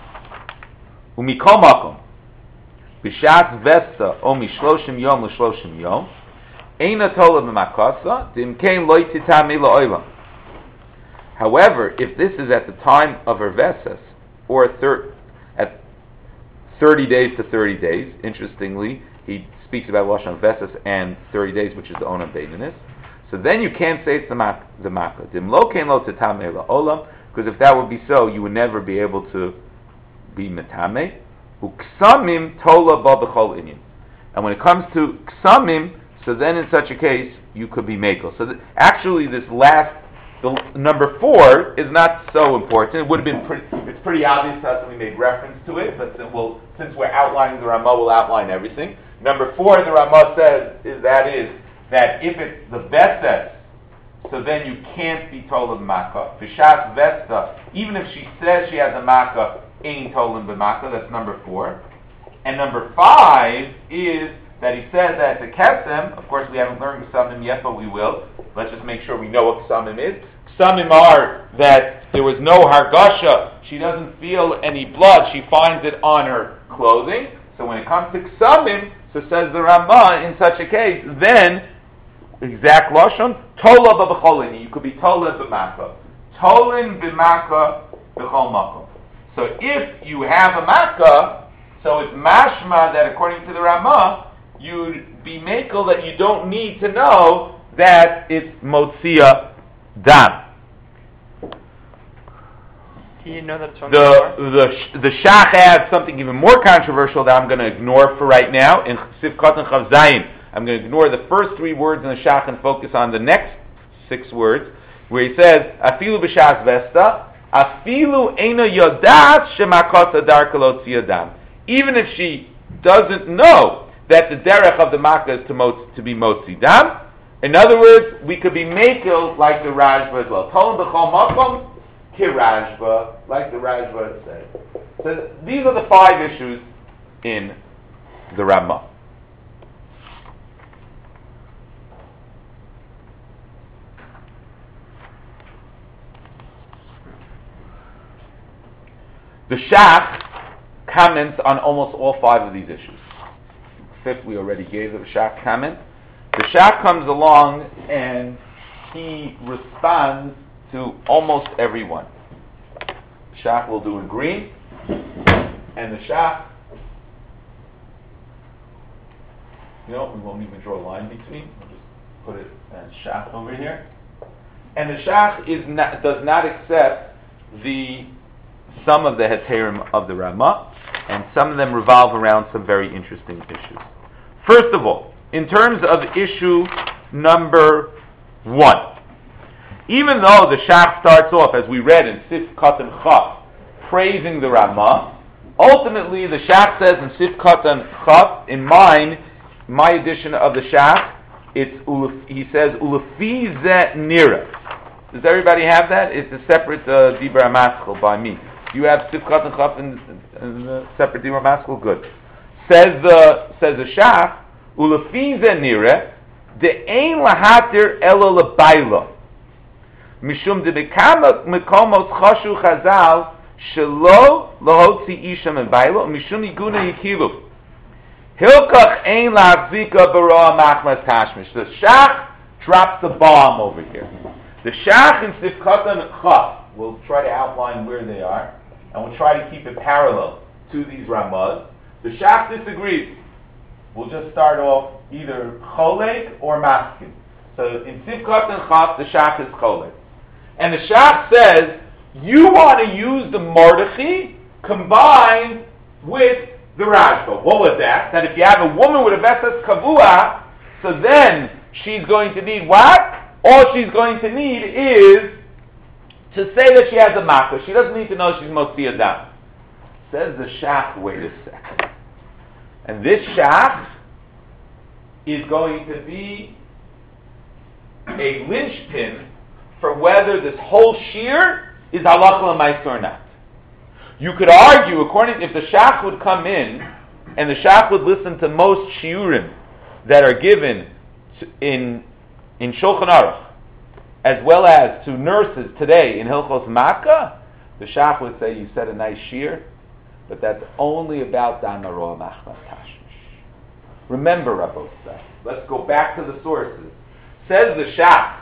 Umikol makom b'shat vesta o mishloshim yom l'shloshim yom eina tola b'makasa dimkein lo titami la'olam. However, if this is at the time of her vesas, or at 30 days to 30 days, interestingly, he speaks about Lashon vesas and 30 days, which is the Onam Beinanis. So then you can't say it's the Makkah. Dimlo kein lo tetame la'olam, because if that would be so, you would never be able to be metame. Uksamim tola ba b'chol inyan. And when it comes to ksamim, so then in such a case, you could be mekel. So actually this last, the number 4 is not so important. It would have been it's pretty obvious to us when we made reference to it, but since we're outlining the Ramah, we'll outline everything. Number 4, the Ramah says, is that if it's the Vestas, so then you can't be told of Makkah. V'shas Vesta, even if she says she has a Makkah, ain't told in B'Makkah, that's number 4. And number 5 is that he says that the Kesem, of course we haven't learned Ksamim yet, but we will. Let's just make sure we know what Ksamim is. Ksamim are that there was no Hargasha, she doesn't feel any blood, she finds it on her clothing. So when it comes to Ksamim, so says the Ramah, in such a case, then, exact Lashon, Tola b'cholini, you could be Tola b'Makkah. Tolin b'Makkah b'chol makom. So if you have a Makkah, so it's mashma that according to the Ramah, you'd be mekel that you don't need to know that it's motzia dam. Do you know that it's on the Shach adds something even more controversial that I'm going to ignore for right now. In Sivkot and Chav Zayin, I'm going to ignore the first 3 words in the Shach and focus on the next 6 words, where he says, Afilu b'shas vesta, Afilu eina yodat shemakos adar kalot dam. Even if she doesn't know that the derech of the makkah is to be motzi dam, in other words, we could be mekel like the Rajba as well. Tolam b'chol makom kirajba, like the Rajba said. So these are the 5 issues in the Ramah. The Shach comments on almost all 5 of these issues. 5th we already gave the Shach comment. The Shach comes along and he responds to almost every one. Shach we'll do in green. And the Shach, we won't even draw a line between. We'll just put it as Shach over here. And the Shach does not accept some of the heterim of the Ramah, and some of them revolve around some very interesting issues. First of all, in terms of issue number 1, even though the Shach starts off, as we read in Sif Katan Chaf, praising the Ramah, ultimately the Shach says in Sif Katan Chaf, in my edition of the Shach, he says, Ulefi ze nira. Does everybody have that? It's a separate Dibra Maskell by me. Do you have Sif Katan Chaf in separate Dibra Maskell? Good. Says the Shach, Ulefi ze nira, de ein lahatir elo lebayla. Mishum de bekama mekomos chashu chazal shelo lahotzi isha mebayla mishum iguna yikilu hilkach ein lahzika baroa machmas tashmish. The Shach drops the bomb over here. The Shach and Sif Katan Chaf, we'll try to outline where they are, and we'll try to keep it parallel to these Ramahs. The Shach disagrees. We'll just start off either cholek or maskin. So in Sif Katan Chaf, the Shach is cholek. And the Shach says, you want to use the Mordechai combined with the Rashba. What was that? That if you have a woman with a Vesas Kavua, so then she's going to need what? All she's going to need is to say that she has a Makkah. She doesn't need to know she's Motzi Adam. Says the Shach, wait a second. And this Shach is going to be a linchpin for whether this whole shear is halacha l'maisa or not. You could argue, if the Shach would come in, and the Shach would listen to most shiurim that are given in Shulchan Aruch, as well as to nurses today in Hilchos Makkah, the Shach would say, you said a nice shear, but that's only about Damaroa Machmas Tashmish. Remember, Rabbosai, let's go back to the sources. Says the Shach,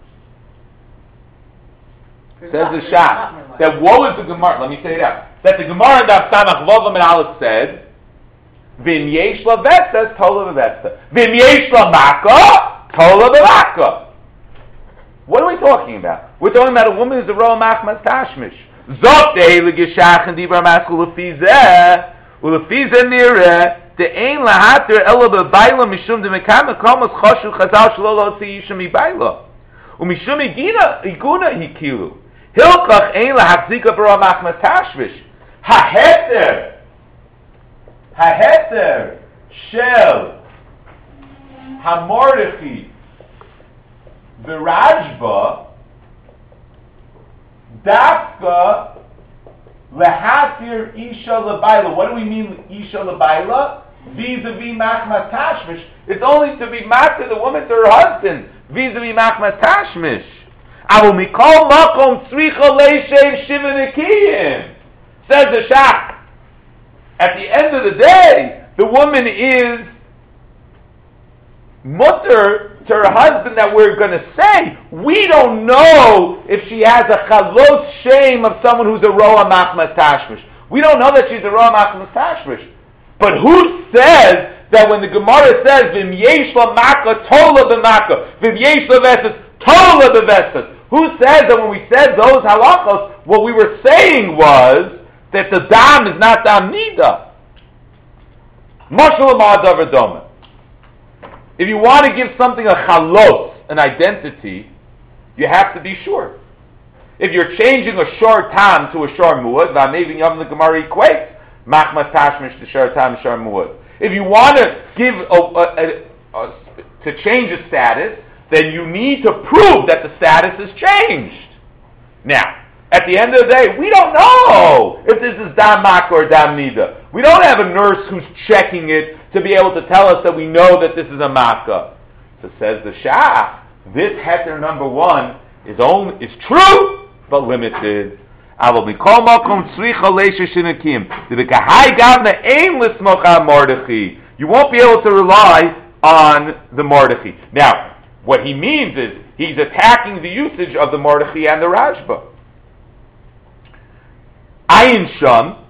that what was the Gemara? Let me say it out. That the Gemara in Daf Samach Vavam and Aleph said, V'im yesh la vestas, tola v'vesta. V'im yesh la makkah, tola v'makkah. What are we talking about? We're talking about a woman who's a roa machmas tashmish. Zot de'ele geshach and dibra maskul lefizeh, ulefizeh nireh, de'ein lahatir ela b'bayla mishum de'mekam mekomos choshu chazal shelo lo tzei yisha mibayla. Umishum iguna hikilu. Hilkach ein lahachzika b'roa machmas tashmish. Haheter shel hamordechi v'rajba dafka lehatir isha lebayla. What do we mean isha lebayla? Vis-a-vis machmas tashmish. It's only to be matter the woman to her husband. Vis-a-vis machmas tashmish. Avu mikol makom tzricha leishev shivanekiyim. Says the Shach. At the end of the day, the woman is mutter to her husband that we're going to say. We don't know if she has a chalos shame of someone who's a roa machmas tashmish. We don't know that she's a roa machmas tashmish. But who says that when the Gemara says v'im yesh la makkah tola b'makkah, v'im yesh la vestas tola b'vestas? Who says that when we said those halachos, what we were saying was that the dam is not dam nida? Mashal ma'adav doma. If you want to give something a chalos, an identity, you have to be sure. If you're changing a shor tam to a shor muad, v'amevin yav the Gemara equates machmas tashmish to shor tam shor muad. If you want to give to change a status, then you need to prove that the status has changed. Now, at the end of the day, we don't know if this is dam makkah or dam nida. We don't have a nurse who's checking it to be able to tell us that we know that this is a makkah. So says the Shach, this heter number 1 is true, but limited. You won't be able to rely on the Mordechai. Now, what he means is he's attacking the usage of the Mordechai and the Rashba. Ayin Sham,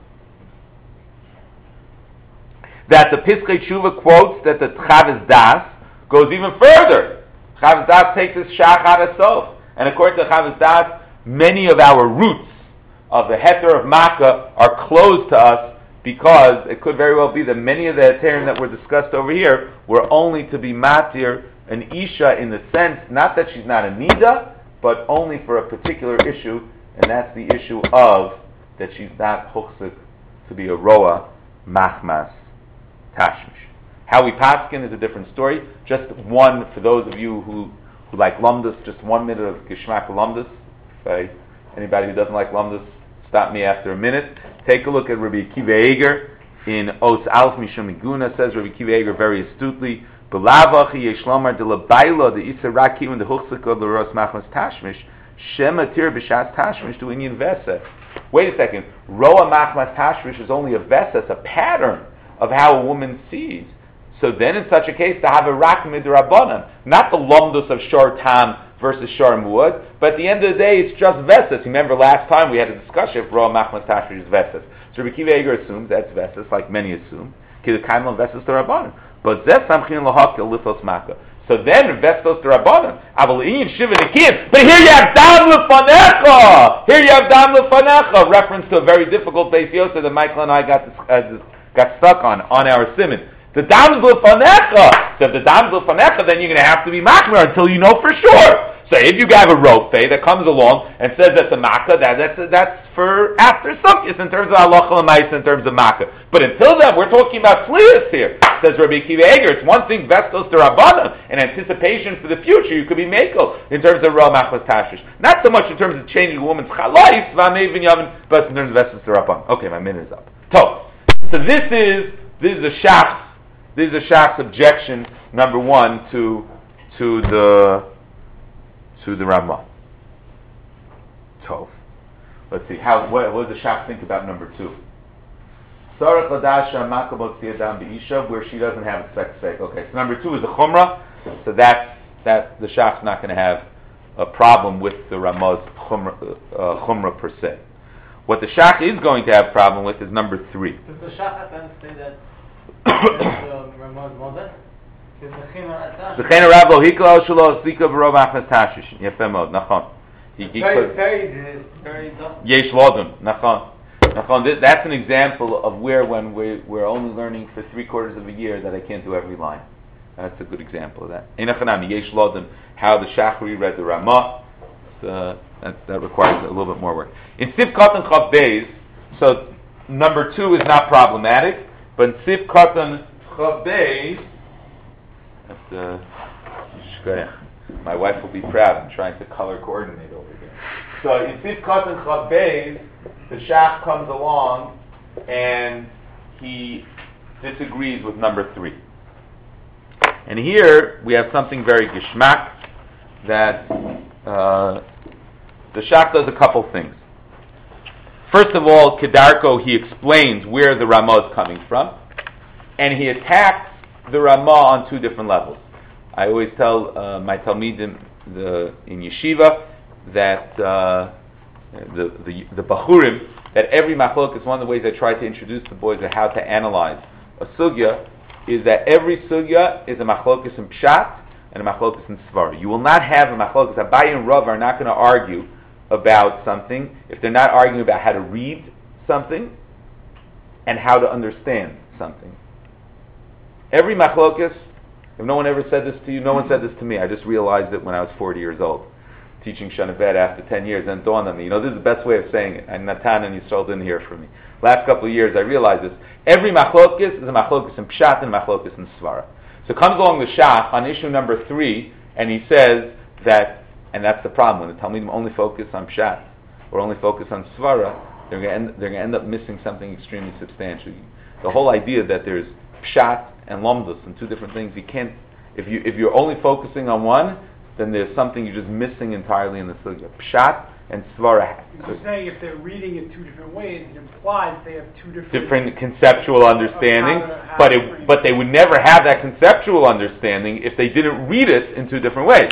that the Piskei Tshuva quotes that the Chavis Das goes even further. Chavis Das takes this Shach ad sof. And according to Chavis Das, many of our roots of the Heter of Makkah are closed to us because it could very well be that many of the Heterim that were discussed over here were only to be Matir, an Isha in the sense, not that she's not a Nida, but only for a particular issue, and that's the issue of that she's not Huksik to be a Roa Machmas Tashmish. How we paskin is a different story. Just one, for those of you who like Lumdus, just 1 minute of Geshmak Lumdus. Okay? Anybody who doesn't like Lumdus, stop me after a minute. Take a look at Rabbi Akiva Eiger in Os Alf Mishum Iguna. Says Rabbi Akiva Eiger very astutely, B'lavachi yeshlamar de labayla de isaraki when the huchsiko the ros machmas tashmish shema tir b'shas tashmish to inyan vesa. Wait a second. Roa machmas tashmish is only a vesa, a pattern of how a woman sees. So then, in such a case, to have a rak midrabanan, not the lumdus of shor tam versus shor muad, but at the end of the day, it's just vesas. Remember last time we had a discussion if Roa machmas tashmish is vesas. So Rabbi Akiva Eiger assumes that's vesas, like many assume. Kidakaim vesas to rabbanan. But zeh samchin lahakil lithos maka. So then vestos to rabbanan. Avaliyin shiva nekiim. But here you have dam lefanecha. Here you have dam lefanecha. Reference to a very difficult Beis Yosef that Michael and I got stuck on our simon. The dam lefanecha. So if the dam lefanecha, then you're going to have to be machmer until you know for sure. So if you have a rope that comes along and says that's a makkah, that's for after sukkahs in terms of halacha l'maisa, in terms of makkah. But until then, we're talking about sliyas here. Says Rabbi Akiva Eiger, it's one thing vestos to rabbana, in anticipation for the future, you could be makel in terms of ra machmas tashish. Not so much in terms of changing a woman's chalais, but in terms of vestos to rabbana. Okay, my minute is up. So this is the shach's objection number one to the Ramah. Tov. Let's see. What does the Shach think about number two? Sarach Ladasha Makabot Tziyadam Be'isha, where she doesn't have a sex. Okay, so number two is the Chumrah. So that the Shach's not going to have a problem with the Ramah's Chumrah per se. What the Shach is going to have a problem with is number three. Does the Shach then say that the Ramah's mother? Zechena Rav Lo Hikla Shelo Sika V'Rov Achmas Tashish. Yefem Mod. Nachon. Very Yesh Lodun. Nachon. That's an example of where when we're only learning for 3/4 of a year that I can't do every line. That's a good example of that. Einachanami Yesh Lodun. How the Shachri read the Ramah. That requires a little bit more work. In Sif Katan Chav Beis, so number two is not problematic, but in Sif Katan Chav Beis, my wife will be proud. I'm trying to color coordinate over here. So in Sif Katan Chav Beis, the Shach comes along and he disagrees with number three. And here we have something very gishmak that the Shach does a couple things. First of all, Kedarko, he explains where the Ramah is coming from, and he attacks the Ramah on two different levels. I always tell my Talmidim in yeshiva that the Bachurim, that every machlok is one of the ways I try to introduce the boys of how to analyze a sugya, is that every sugya is a machlokes in pshat and a machlokes in svara. You will not have a machlokes. Abaye and Rav are not going to argue about something if they're not arguing about how to read something and how to understand something. Every machlokes, if no one ever said this to you, no one said this to me. I just realized it when I was 40 years old, teaching Shanavet after 10 years, and it dawned on me, this is the best way of saying it. And Natan and Yisrael didn't hear from me. Last couple of years I realized this. Every machlokes is a machlokes in pshat and machlokes in svara. So comes along the Shach on issue number 3, and he says that, and that's the problem, when the Talmidim only focus on pshat, or only focus on svara, they're going to end up missing something extremely substantial. The whole idea that there's pshat and lomdus and two different things, you can't, if you're only focusing on one, then there's something you're just missing entirely in the sugya. Pshat and svara. You're saying if they're reading it two different ways, it implies they have two different conceptual understanding, but they would never have that conceptual understanding if they didn't read it in two different ways.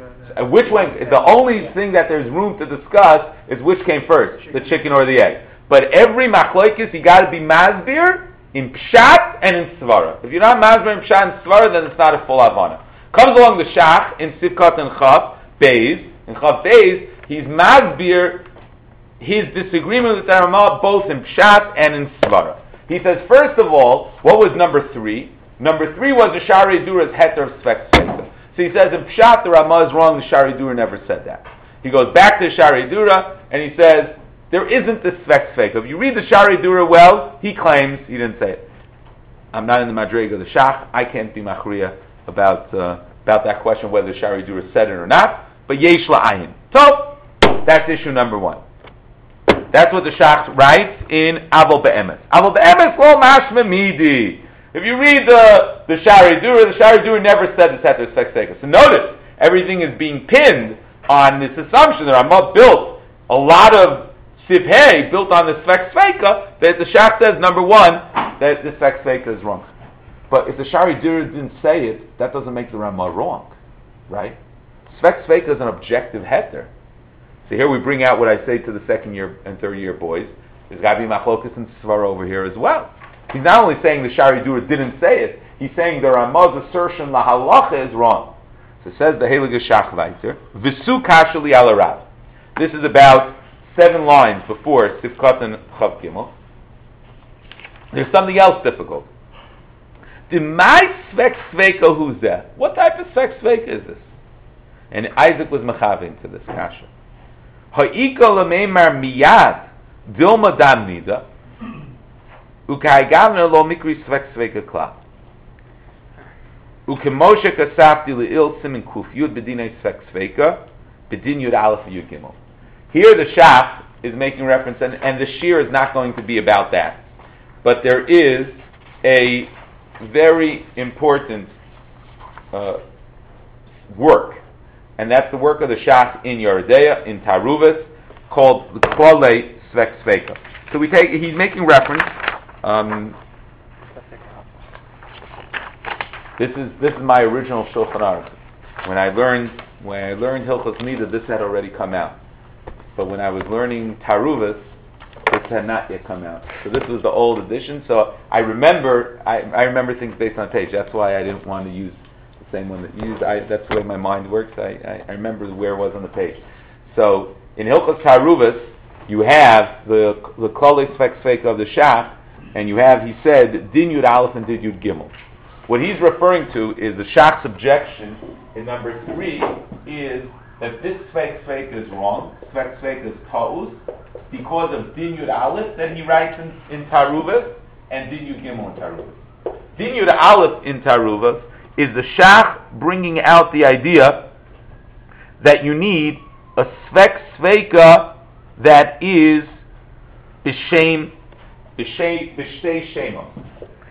Which one? The only thing that there's room to discuss is which came first, the chicken or the egg. But every machlokes, you got to be masbir in pshat and in svara. If you're not masbir in pshat and svara, then it's not a full havana. Comes along the shach in sivkat and chav beis. In chav beis, he's masbir his disagreement with the Ramah both in pshat and in svara. He says, first of all, what was number 3? Number 3 was the Shari Dura's heter of Svek Sveka. So he says in Pshat the Ramah is wrong, the Shari Dura never said that. He goes back to Shari Dura and he says, there isn't this Svek Sveka. If you read the Shari Dura well, he claims he didn't say it. I'm not in the Madrega of the Shach, I can't be machriya about that question whether the Shari Dura said it or not, but Yesh La'ayin. So, that's issue number 1. That's what the Shach writes in Aval Be'emes. Aval Be'emes lo mashma midi. If you read the Shari Dura never said this heter Svek Sveka. So notice, everything is being pinned on this assumption that Ramah built a lot of Sivhei built on the Svek Sveka, that the Shach says, number 1, that the Svek Sveka is wrong. But if the Shari Dura didn't say it, that doesn't make the Ramah wrong, right? Svek Sveka is an objective heter. So here we bring out what I say to the second year and third year boys. There's got to be machlokas and svara over here as well. He's not only saying the Shari Dura didn't say it, he's saying the Ramah's assertion la halacha is wrong. So it says the Heilige Shach weiter, V'su kasha li ala Rav. This is about 7 lines before Sivkat and Chav Gimel. There's something else difficult. The my Svek Sveka huzeh. What type of Svek Sveka is this? And Isaac was mechavin to this kasha. Ha'ika l'meimar miyad dilma dam nida uka'igavna lo mikri svek sveka kla ukemoshe kasafti le'il simin kuf yud bedinei svek sveka bedin yud aleph yud gimel. Here the Shach is making reference, and the shir is not going to be about that, but there is a very important work, and that's the work of the Shach in Yeridea, in Taruvas, called the Klolei Svek Sveka. So he's making reference. This is my original Shulchan Aruch. When I learned Hilchos Nida, this had already come out. But when I was learning Taruvas, this had not yet come out. So this was the old edition. So I remember things based on page. That's why I didn't want to use the same one that you used. That's the way my mind works. I remember where it was on the page. So in Hilchos Taruvas, you have the Klolei Svek Sveka of the Shach, and you have, he said, Din Yud Aleph and Din Yud Gimel. What he's referring to is the Shach's objection in number 3 is that this Svek Sveka is wrong. Svek Sveka is Ta'us because of Din Yud Aleph that he writes in Taruvas and Din Yud Gimel in Taruvas. Din Yud Aleph in Taruvas is the Shach bringing out the idea that you need a Svek Sveka that is B'Shtei Shemos.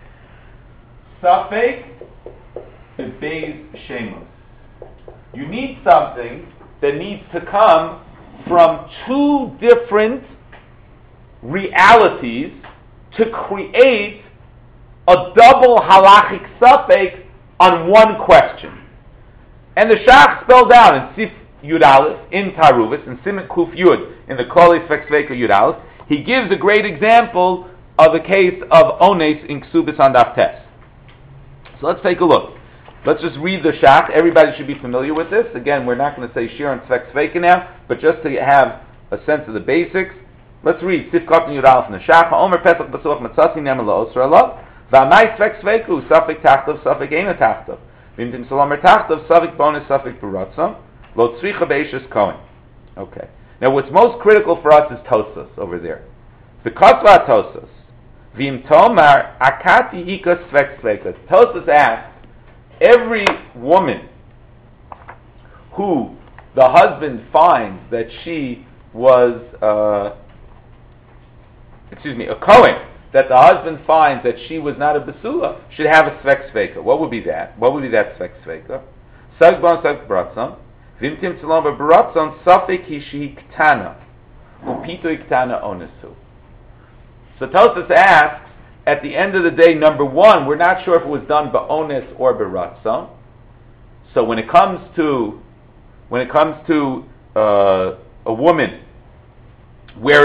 Safek and Beis Shemos. You need something that needs to come from 2 different realities to create a double halachic safek on one question. And the Shach spelled out in Sif Yud Aleph, in Taruvas, in Siman Kuf Yud, in the Klolei Svek Sveka Yud Aleph, he gives a great example of the case of Ones in Ksubis on Daf Tes. So let's take a look. Let's just read the Shach. Everybody should be familiar with this. Again, we're not going to say Shir and Svek Sveka now, but just to have a sense of the basics. Let's read Sifkat and Yud Aleph in the Shach. Omer Pesach Basuach Matzasi Nemer La'osra Alav V'amai Svek Sveku Safek Tachtav Safek Eina Tachtav V'imtim Salomer Tachtav Safek Bonus Safek Baratzam Lo Tzricha Beishas Kohen. Okay. Now what's most critical for us is Tosas over there. The Kosva Tosas V'im Tomar Akati Ika Svek Sveka. Tosas asks, every woman who the husband finds that she was, a Kohen, that the husband finds that she was not a Basula, should have a Svek Sveka. What would be that? What would be that Svek Sveka? Sag Bon Sag Baratzon, Vimtim Tzalom Baratzon, Safek Hishi Ktana, Upito Ktana Onesu. So Tosas asks, at the end of the day, number 1, we're not sure if it was done ba'ones or b'ratzon. So when it comes to a woman where it's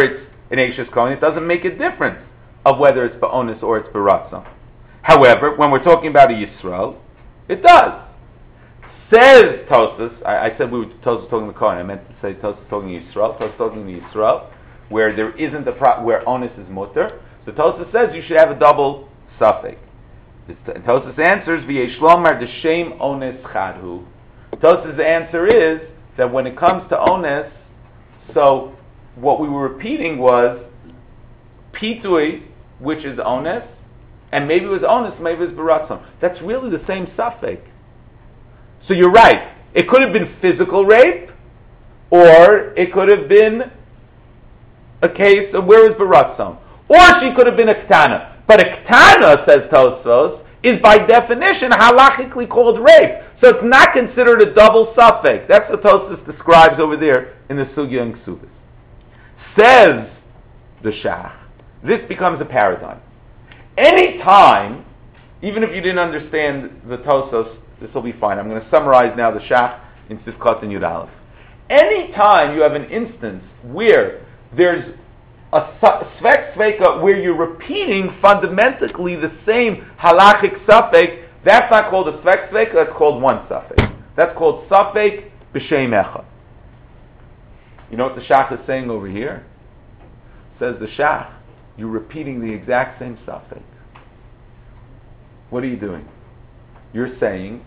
in Eishes Kohen, it doesn't make a difference of whether it's ba'onis or it's baratzon. However, when we're talking about a Yisrael, it does. Says Tosfos, I said we were Tosfos talking to Kohen, I meant to say Tosfos talking to Yisrael, Tosfos talking to Yisrael, where there isn't where onus is mutter. So Tosfos says you should have a double suffix. And Tosfos answers, V'yesh lomar d'shem ones chadhu. Tosfos' answer is that when it comes to ones, so what we were repeating was pitui, which is ones, and maybe it was ones, maybe it was baratzon. That's really the same suffix. So you're right. It could have been physical rape, or it could have been a case of where is baratzon. Or she could have been a ktana. But a ktana, says Tosfos, is by definition halachically called rape. So it's not considered a double suffix. That's what Tosfos describes over there in the Sugya and Ksubis. Says the Shach, this becomes a paradigm. Any time, even if you didn't understand the Tosfos, this will be fine. I'm going to summarize now the Shach in Sifkat and Yud Aleph. Any time you have an instance where there's a svek sveka where you're repeating fundamentally the same halachic suffix, that's not called a svek sveka, that's called one suffix. That's called suffix b'shem echad. You know what the Shach is saying over here? Says the Shach, you're repeating the exact same suffix. What are you doing? You're saying,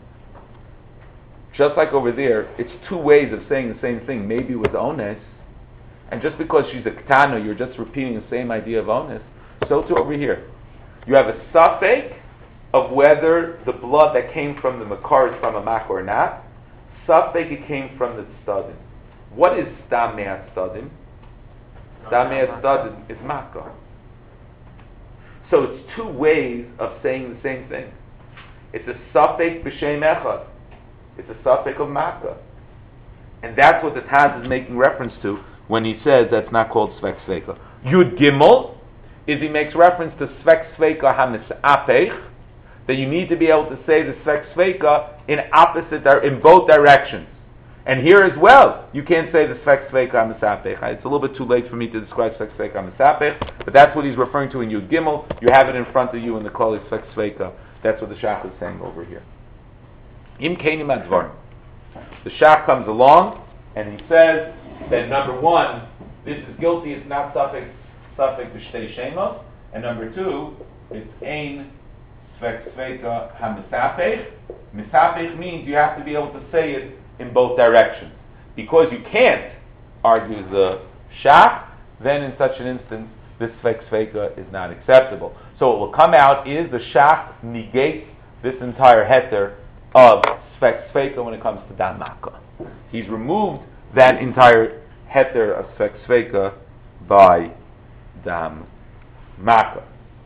just like over there, it's two ways of saying the same thing. Maybe it was ones, and just because she's a ktana, you're just repeating the same idea of ones. So too over here. You have a suffix of whether the blood that came from the makar is from a mak or not. Suffix it came from the tzadim. What is stam me'at tzadim? Stam me'at tzadim is makar. So it's two ways of saying the same thing. It's a suffix b'shem echad. It's a suffix of makar. And that's what the Taz is making reference to when he says that's not called svek sveka. Yud Gimel is he makes reference to svek sveka hamisapech, that you need to be able to say the svek sveka in both directions. And here as well, you can't say the svek sveka hamisapech. It's a little bit too late for me to describe svek sveka hamisapech, but that's what he's referring to in Yud Gimel. You have it in front of you in the Kol svek sveka. That's what the Shach is saying over here. Im keinim advarim. The Shach comes along and he says that number one, this is guilty, it's not suffix b'shtei shemos, and number two, it's ein svek sveka hamisapech. Misapech means you have to be able to say it in both directions. Because you can't, argues the Shach, then in such an instance, this svek sveka is not acceptable. So what will come out is the Shach negates this entire heter of svek sveka when it comes to dam maka. He's removed that entire heter of svek sveka by dam maka.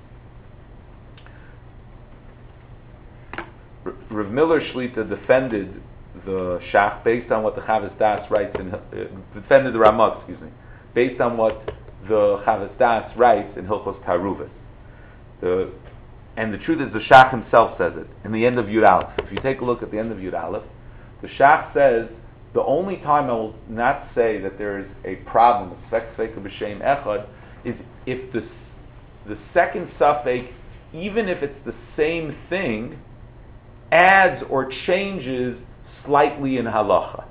Rav Miller Shlita defended the Shach based on what the Chavas Das writes defended the Ramah, based on what the Chavas Das writes in Hilchos Taruvas. And the truth is the Shach himself says it in the end of Yud Aleph. If you take a look at the end of Yud Aleph, the Shach says the only time I will not say that there is a problem with svek sveka b'shem echad is if the second suffix, even if it's the same thing, adds or changes slightly in halacha.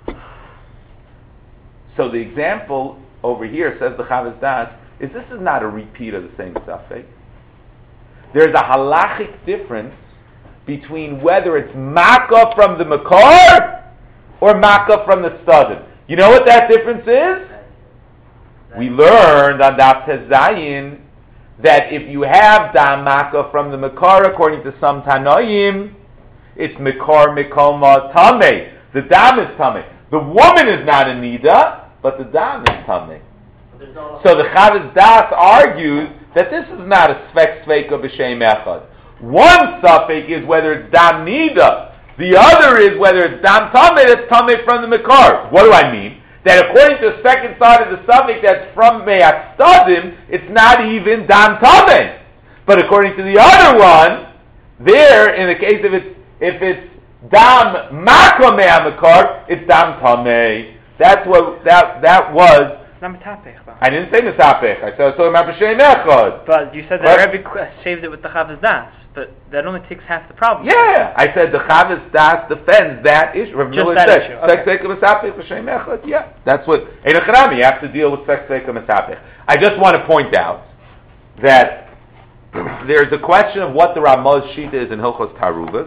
So the example over here, says the Chavas Das, is this is not a repeat of the same suffix. There's a halachic difference between whether it's makkah from the makar or makkah from the tzadim. You know what that difference is? We learned on Daf Tezayin that if you have dam makkah from the makar, according to some Tanoim, it's makar mikoma tameh. The dam is tameh. The woman is not a nida, but the dam is tameh. So the Chavas Das argues that this is not a svek sveka b'shem echad. One suffix is whether it's dam nida. The other is whether it's dam tameh, that's tameh from the makar. What do I mean? That according to the second side of the suffix that's from me'at stadim, it's not even dam tameh. But according to the other one, there, in the case of if it's dam makom me'at makar, it's dam tameh. That's what that was It's not Metapech, though. I didn't say Misapech. I said I was talking about B'Shem Echad. But you said that Rebbe saved it with the Chavas Das, but that only takes half the problem. Yeah, I said the Chavas Das defends that issue. Rav Miller that said, issue, okay. Sex Seika Misapech B'Shem Echad. Yeah, that's what, Einachanami, you have to deal with Sex Seika Misapech. I just want to point out that there's a question of what the Ramah's Shita is in Hilchos Taruvas,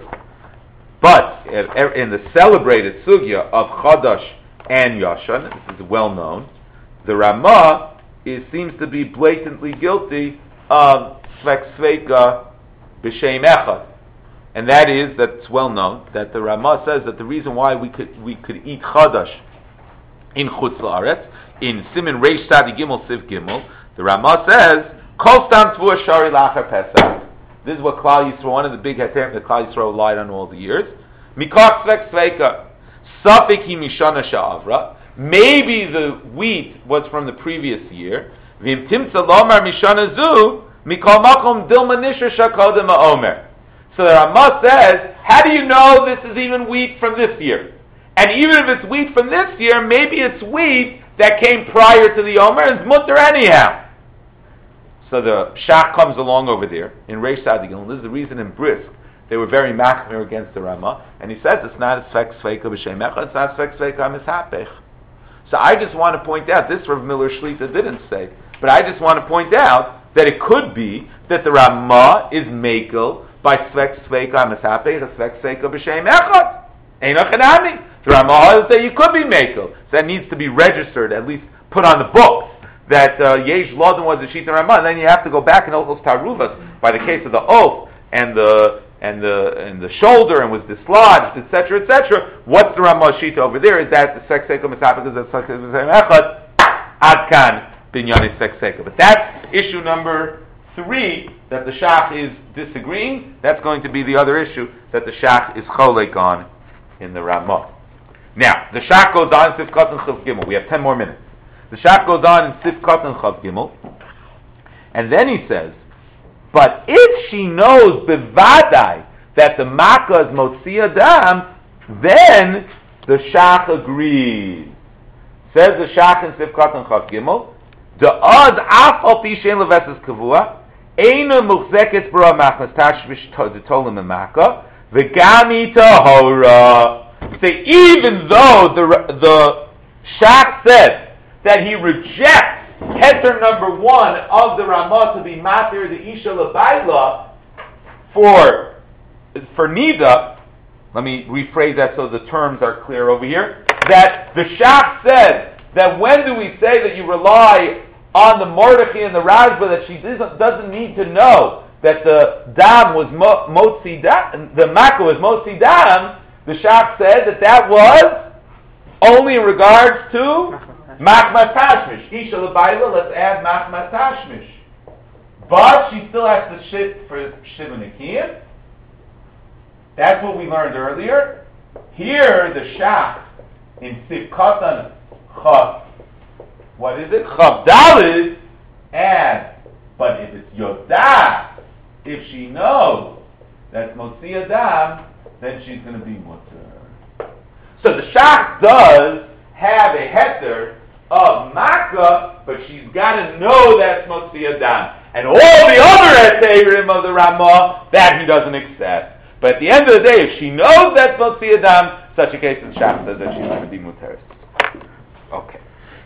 but in the celebrated sugya of Chadash and Yashan, this is well known, the Ramah seems to be blatantly guilty of Svek Sveika B'Shem Echad. And that is, that's well known, that the Ramah says that the reason why we could eat Chadash in Chutz La'aretz, in Siman Reish Tzadi Gimel Siv Gimel, the Ramah says, Kol Stam Tvua Shari Lachar Pesach. This is what Klal Yisrael, one of the big heterim that Klal Yisrael relied on all the years. Mikach Svek Sveika. Safik Hi Mishana Sha'avra. Maybe the wheat was from the previous year. V'im Timtza Lomar Mishana Zu. Mikol Makom Dilma Nisha Shakodem Omer. So the Ramah says, how do you know this is even wheat from this year? And even if it's wheat from this year, maybe it's wheat that came prior to the Omer and is mutter anyhow. So the Shach comes along over there in Reish Tzadi Gimel. This is the reason in Brisk they were very machmir against the Ramah, and he says it's not a Svek Sveika B'Shem Echad, it's not a Svek Sveika Mishapech. So I just want to point out, this Rav Miller Shlita didn't say, but I just want to point out that it could be that the Ramah is mekel by Svek Sveika Mishapech, a Svek Sveika B'Shem Echad. Einachanami. The Ramah will say you could be mekel. So that needs to be registered, at least put on the books, that Yesh Lodin was a Shita Ramah, and then you have to go back in Ochos Taruvas by the case of the oath and the shoulder and was dislodged, etc., etc. What's the Ramah Shita over there? Is that the Sex Seika Mitzapach is the Sex Seika Echad? Adkan Binyani Sex Seika. But that's issue number 3 that the Shach is disagreeing. That's going to be the other issue that the Shach is cholek on in the Ramah. Now, the Shach goes on in Sifkat and Chav Gimel. We have 10 more minutes. The Shach goes on in Sifkat and Chav Gimel, and then he says, but if she knows bevadai that the Makkah is Motzi Adam, then the Shach agrees. Says the Shach in Sifkat and Chav Gimel, the od af al pi shein leveses kavua, eina muchzeket b'ra machnas tashvish tolim in Makkah, v'gami tahora. Say, even though the Shach said that he rejects heter number 1 of the Ramah to be matir the Isha L'Bayla for Nida, let me rephrase that so the terms are clear over here, that the Shach said that when do we say that you rely on the Mordechai and the Rajba, that she doesn't need to know that the Dam was Motzi Dam, the Makkah was Motzi Dam, the Shach said that was only in regards to Machmas Tashmish. Isha L'Bayla, let's add Machmas Tashmish. But she still has to shit for Shiva Nikiyim. That's what we learned earlier. Here, the Shach in Sifkatan Chav, what is it? Chav Dalid, and, but if it's Yodah, if she knows that's Motzi Adam, then she's going to be mutter. So the Shach does have a heter of Makkah, but she's got to know that's Motzi Adam. And all the other heterim of the Ramah, that he doesn't accept. But at the end of the day, if she knows that's Motzi Adam, such a case the Shach says that she's going to be mutter. Okay.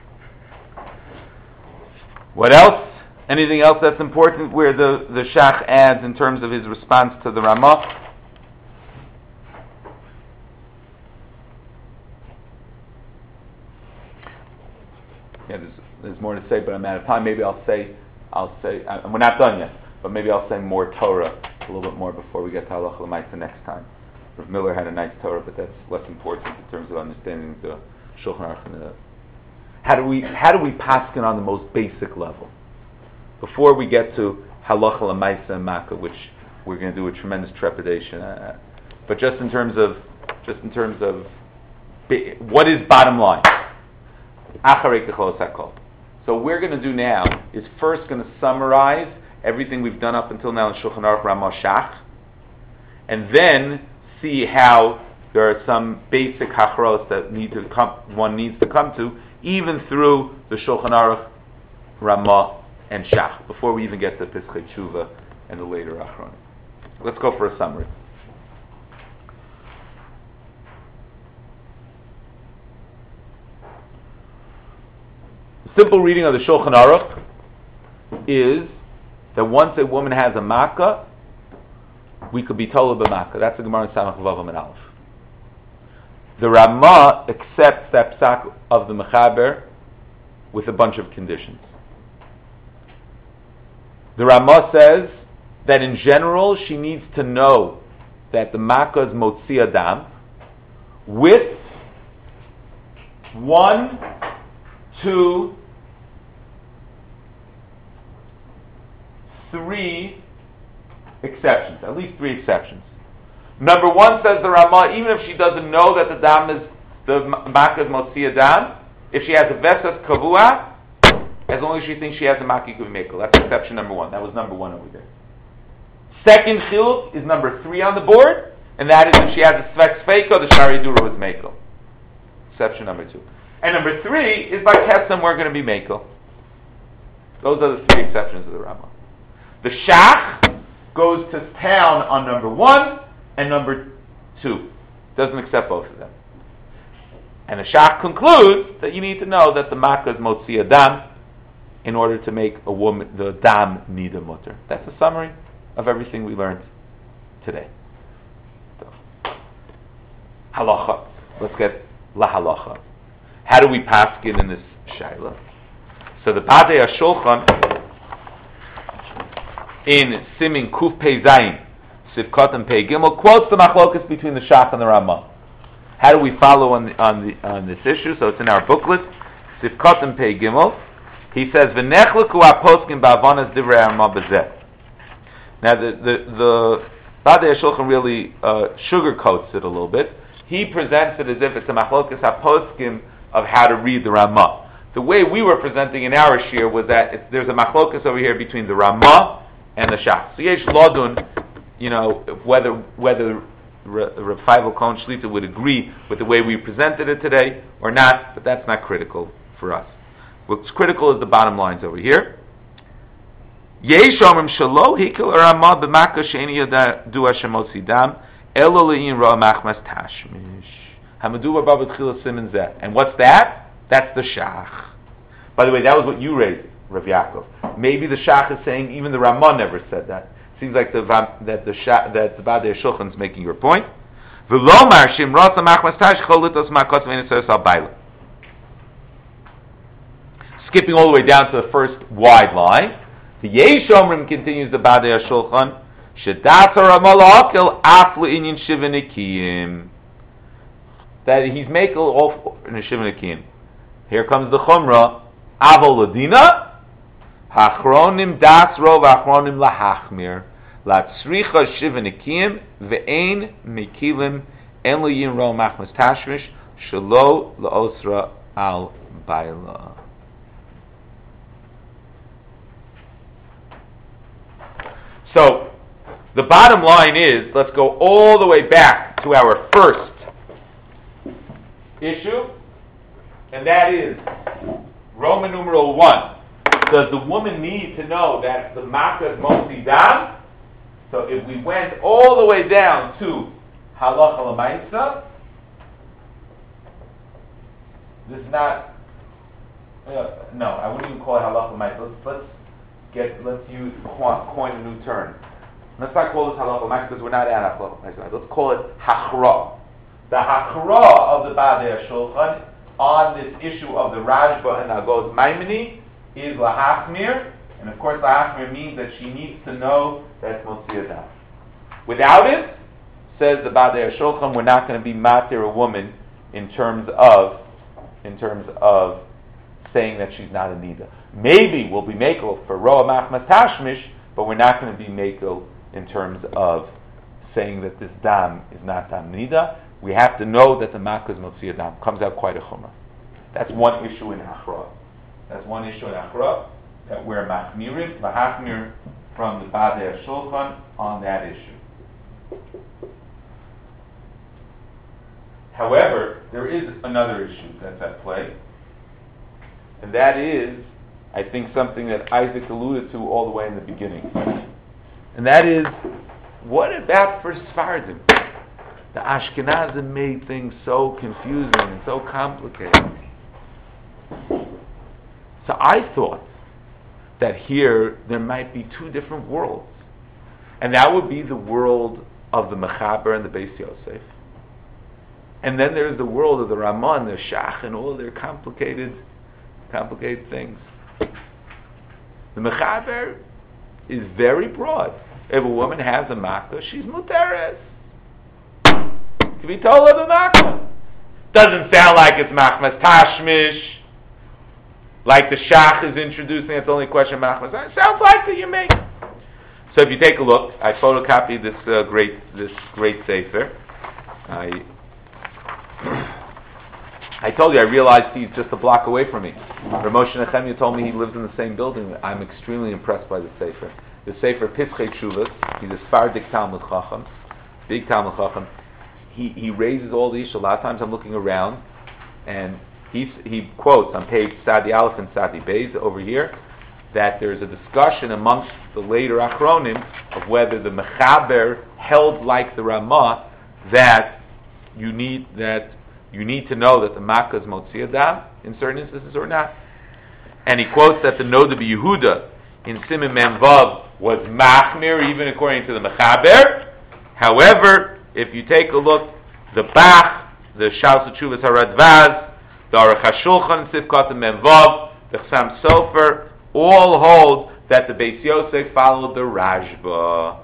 What else? Anything else that's important where the Shach adds in terms of his response to the Ramah? Yeah, there's more to say, but I'm out of time. Maybe I'll say, we're not done yet, but maybe I'll say more Torah, a little bit more before we get to Halacha L'Maisa next time. Rav Miller had a nice Torah, but that's less important in terms of understanding the Shulchan Aruch and the... How do we paskin on the most basic level? Before we get to Halacha L'Maisa and Makkah, which we're going to do with tremendous trepidation, but just in terms of what is bottom line? So what we're going to do now is first going to summarize everything we've done up until now in Shulchan Aruch Ramah Shach, and then see how there are some basic hachros that one needs to come to even through the Shulchan Aruch, Ramah, and Shach, before we even get to Pischei Tshuva and the later Achronim. Let's go for a summary. The simple reading of the Shulchan Aruch is that once a woman has a makkah, we could be told b'makkah. That's the Gemara in Samach Vav and Aleph. The Ramah accepts that psak of the Mechaber with a bunch of conditions. The Ramah says that in general she needs to know that the makkah is motzi adam with 1, 2, 3 exceptions, at least 3 exceptions. Number 1, says the Ramah, even if she doesn't know that the makkah is motzi adam, if she has a vesas kavua, as long as she thinks she has a makkah, could be mekel. That's exception number 1. That was number 1 over there. Second chiluk is number 3 on the board, and that is if she has a svek sfeiko, the shari dura is mekel. Exception number 2. And number 3 is by kesem, we're going to be mekel. Those are the 3 exceptions of the Ramah. The Shach goes to town on number 1 and number 2. Doesn't accept both of them. And the Shach concludes that you need to know that the makkah is motzi adam in order to make a woman, the dam, nida mutter. That's a summary of everything we learned today. So, halacha. Let's get la halacha. How do we paskin in this shaila? So the Badei HaShulchan in Simin Kuf Pei Zayin, Sivkot and Pei Gimel, quotes the machlokas between the Shach and the Ramah. How do we follow on this issue? So it's in our booklet, Sivkot and Pei Gimel. He says, "V'nechleku aposkim ba'avanas divrei Ramah b'zeh." Now the Badei HaShulchan really sugarcoats it a little bit. He presents it as if it's a machlokas aposkim of how to read the Ramah. The way we were presenting in our shir was that there's a machlokas over here between the Ramah and the Shach. So yesh lodun, whether Reb Feivel Cohen Shlita would agree with the way we presented it today or not, but that's not critical for us. What's critical is the bottom lines over here. Yesh omrim shelo hikil Ramah b'makkah she'eni yada du Hashem motzi dam elo le'in ra machmas tashmish hamaduva ba b'tchila siman zeh. And what's that? That's the Shach. By the way, that was what you raised, Rav Yaakov. Maybe the Shach is saying even the Ramah never said that. Seems like the Badei HaShulchan is making your point. V'lomar shim rasa machmas tash cholitos makos v'enisos al baila. Skipping all the way down to the first wide line, the Yesh Omrim continues the Badei HaShulchan, Shedat Ramah la'akel af le'inyin shivanikiyim. That he's makel off in a shivanikiyim. Here comes the Chumrah, Avol Ladina, Hachronim das rov Hachronim lahachmir, Latzricha shivanikiyim, ve'ein mekilim, en le'yin ro machmas tashmish, shelo la'osra al baila. So, the bottom line is, let's go all the way back to our first issue, and that is Roman numeral 1. Does the woman need to know that the makkah is motzi dam? So if we went all the way down to halacha l'maisa, this is not. No, I wouldn't even call it halacha l'maisa. Let's use coin a new term. Let's not call this halacha l'maisa because we're not at halacha l'maisa. Let's call it hachra. The hachra of the Badei HaShulchan on this issue of the Rashba and Agos Maimoni is lahachmir, and of course lahachmir means that she needs to know that it's motzi adam. Without it, says the Badei HaShulchan, we're not going to be matir a woman in terms of saying that she's not a nida. Maybe we'll be mekel for roa machmas tashmish, but we're not going to be mekel in terms of saying that this dam is not dam nida. We have to know that the makkah is motzi adam. Comes out quite a chumrah. That's one issue in Achra. That we're machmirim, v'hachmir from the Badei HaShulchan on that issue. However, there is another issue that's at play, And that is, I think, something that Isaac alluded to all the way in the beginning. And that is, what about for Sephardim? The Ashkenazim made things so confusing and so complicated. So I thought that here there might be two different worlds. And that would be the world of the Mechaber and the Beis Yosef. And then there's the world of the Ramah and the Shach and all their complicated things. The Mechaber is very broad. If a woman has a makkah, she's muteres. To be told of a makkah. Doesn't sound like it's machmas tashmish. Like the Shach is introducing, it's only a question of machmas. It sounds like that you make. So if you take a look, I photocopied this great sefer. I told you, I realized he's just a block away from me. Rav Moshe Nechemia told me he lives in the same building. I'm extremely impressed by the sefer. The sefer Pischei Teshuvos. He's a Sephardic Talmud Chacham, big Talmud Chacham. He raises all the issues. A lot of times I'm looking around, and he quotes on page Sadi Aleph and Sadi Beis over here that there's a discussion amongst the later Achronim of whether the Mechaber held like the Ramah that you need to know that the Makkah is Motzi Adam in certain instances or not. And he quotes that the Noda B'Yehuda in Siman Mem Vav was Machmir even according to the Mechaber. However, if you take a look, the Bach, the Shas Teshuvos HaRadvaz, the Aruch HaShulchan, Sivkot Mem Vav, the Chassam Sofer, all hold that the Beis Yosef followed the Rashba.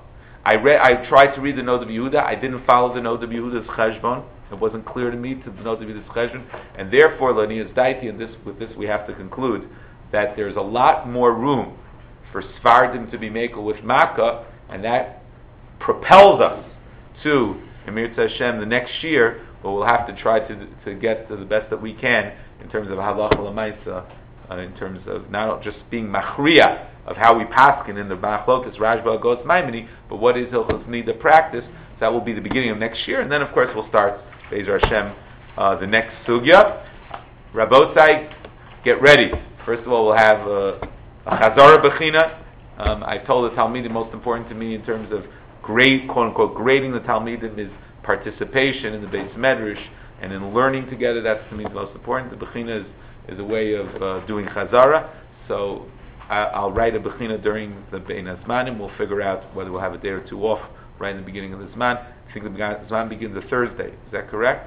I tried to read the Noda B'Yehuda. I didn't follow the Noda B'Yehuda's Cheshbon. It wasn't clear to me to the Noda B'Yehuda's Cheshbon, and therefore, Lanias Daiti, and with this we have to conclude that there's a lot more room for Sephardim to be makel with Makkah, and that propels us to Emir Hashem the next year, but we'll have to try to get to the best that we can in terms of halacha l'maisa, in terms of not just being machriya of how we paskin in the Machlokas Rashba Agos Maimoni, but what is Hilchos Nida practice. So that will be the beginning of next year, and then of course we'll start Be'ezer Hashem the next sugya. Rabotai, get ready. First of all, we'll have a Chazara Bechina. I told the Talmidim most important to me in terms of quote unquote grading the Talmidim is participation in the Beis Medrash and in learning together. That's to me the most important. The Bechina is a way of doing Chazara. So I'll write a Bechina during the Bein Hazmanim. We'll figure out whether we'll have a day or two off right in the beginning of the Zman. I think the Zman begins a Thursday. Is that correct?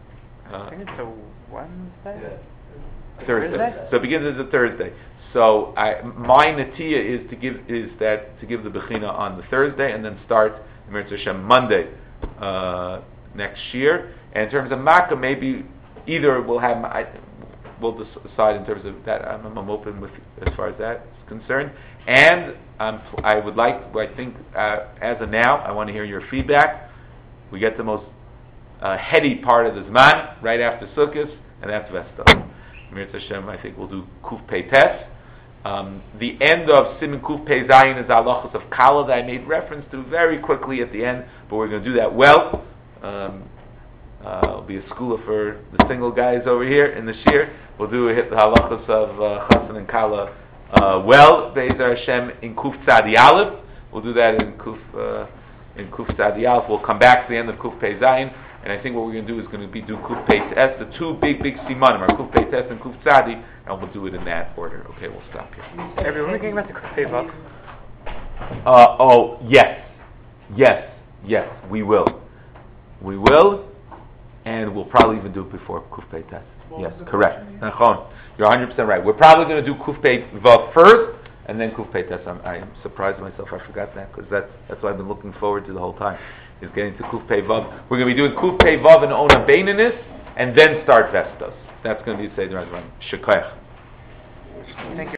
I think it's a Wednesday? Thursday. So it begins as a Thursday. So my natiyah is to give the Bechina on the Thursday and then start Emir Hashem Monday next year. And in terms of Makkah, maybe either we'll decide in terms of that. I'm open with as far as that is concerned. And I would like, I think, as of now, I want to hear your feedback. We get the most heady part of the Zman right after Sukkot, and that's Vestel. Emir Hashem, I think we'll do Kuf Pei Tes. The end of Siman Kuf Pei Zayin is halachos of Kala that I made reference to very quickly at the end, but we're going to do that well. It'll be a skula for the single guys over here in the shir. We'll do the halachos of Chassan and Kala Be'ezer Hashem in Kuf Tzadi Aleph. We'll do that in Kuf Tzadi Aleph. We'll come back to the end of Kuf Pei Zayin, and I think what we're going to do is going to be do Kuf Pei Tes, the two big simanim are Kuf Pei Tes and Kuf Tzadi, and we'll do it in that order. Okay, we'll stop here. Everyone thinking about the Kuf Pei Vav? Yes, we will, and we'll probably even do it before Kuf Pei Tes. Yes, correct. You're 100% right. We're probably going to do Kuf Pei Vav first, and then Kuf Pei Tes. I'm surprised myself I forgot that, because that's what I've been looking forward to the whole time, is getting to Kuf Pei Vav. We're going to be doing Kuf Pei Vav and Ona Beinanis, and then start Vestos. That's going to be Seder HaZman. Shekayach. Thank you.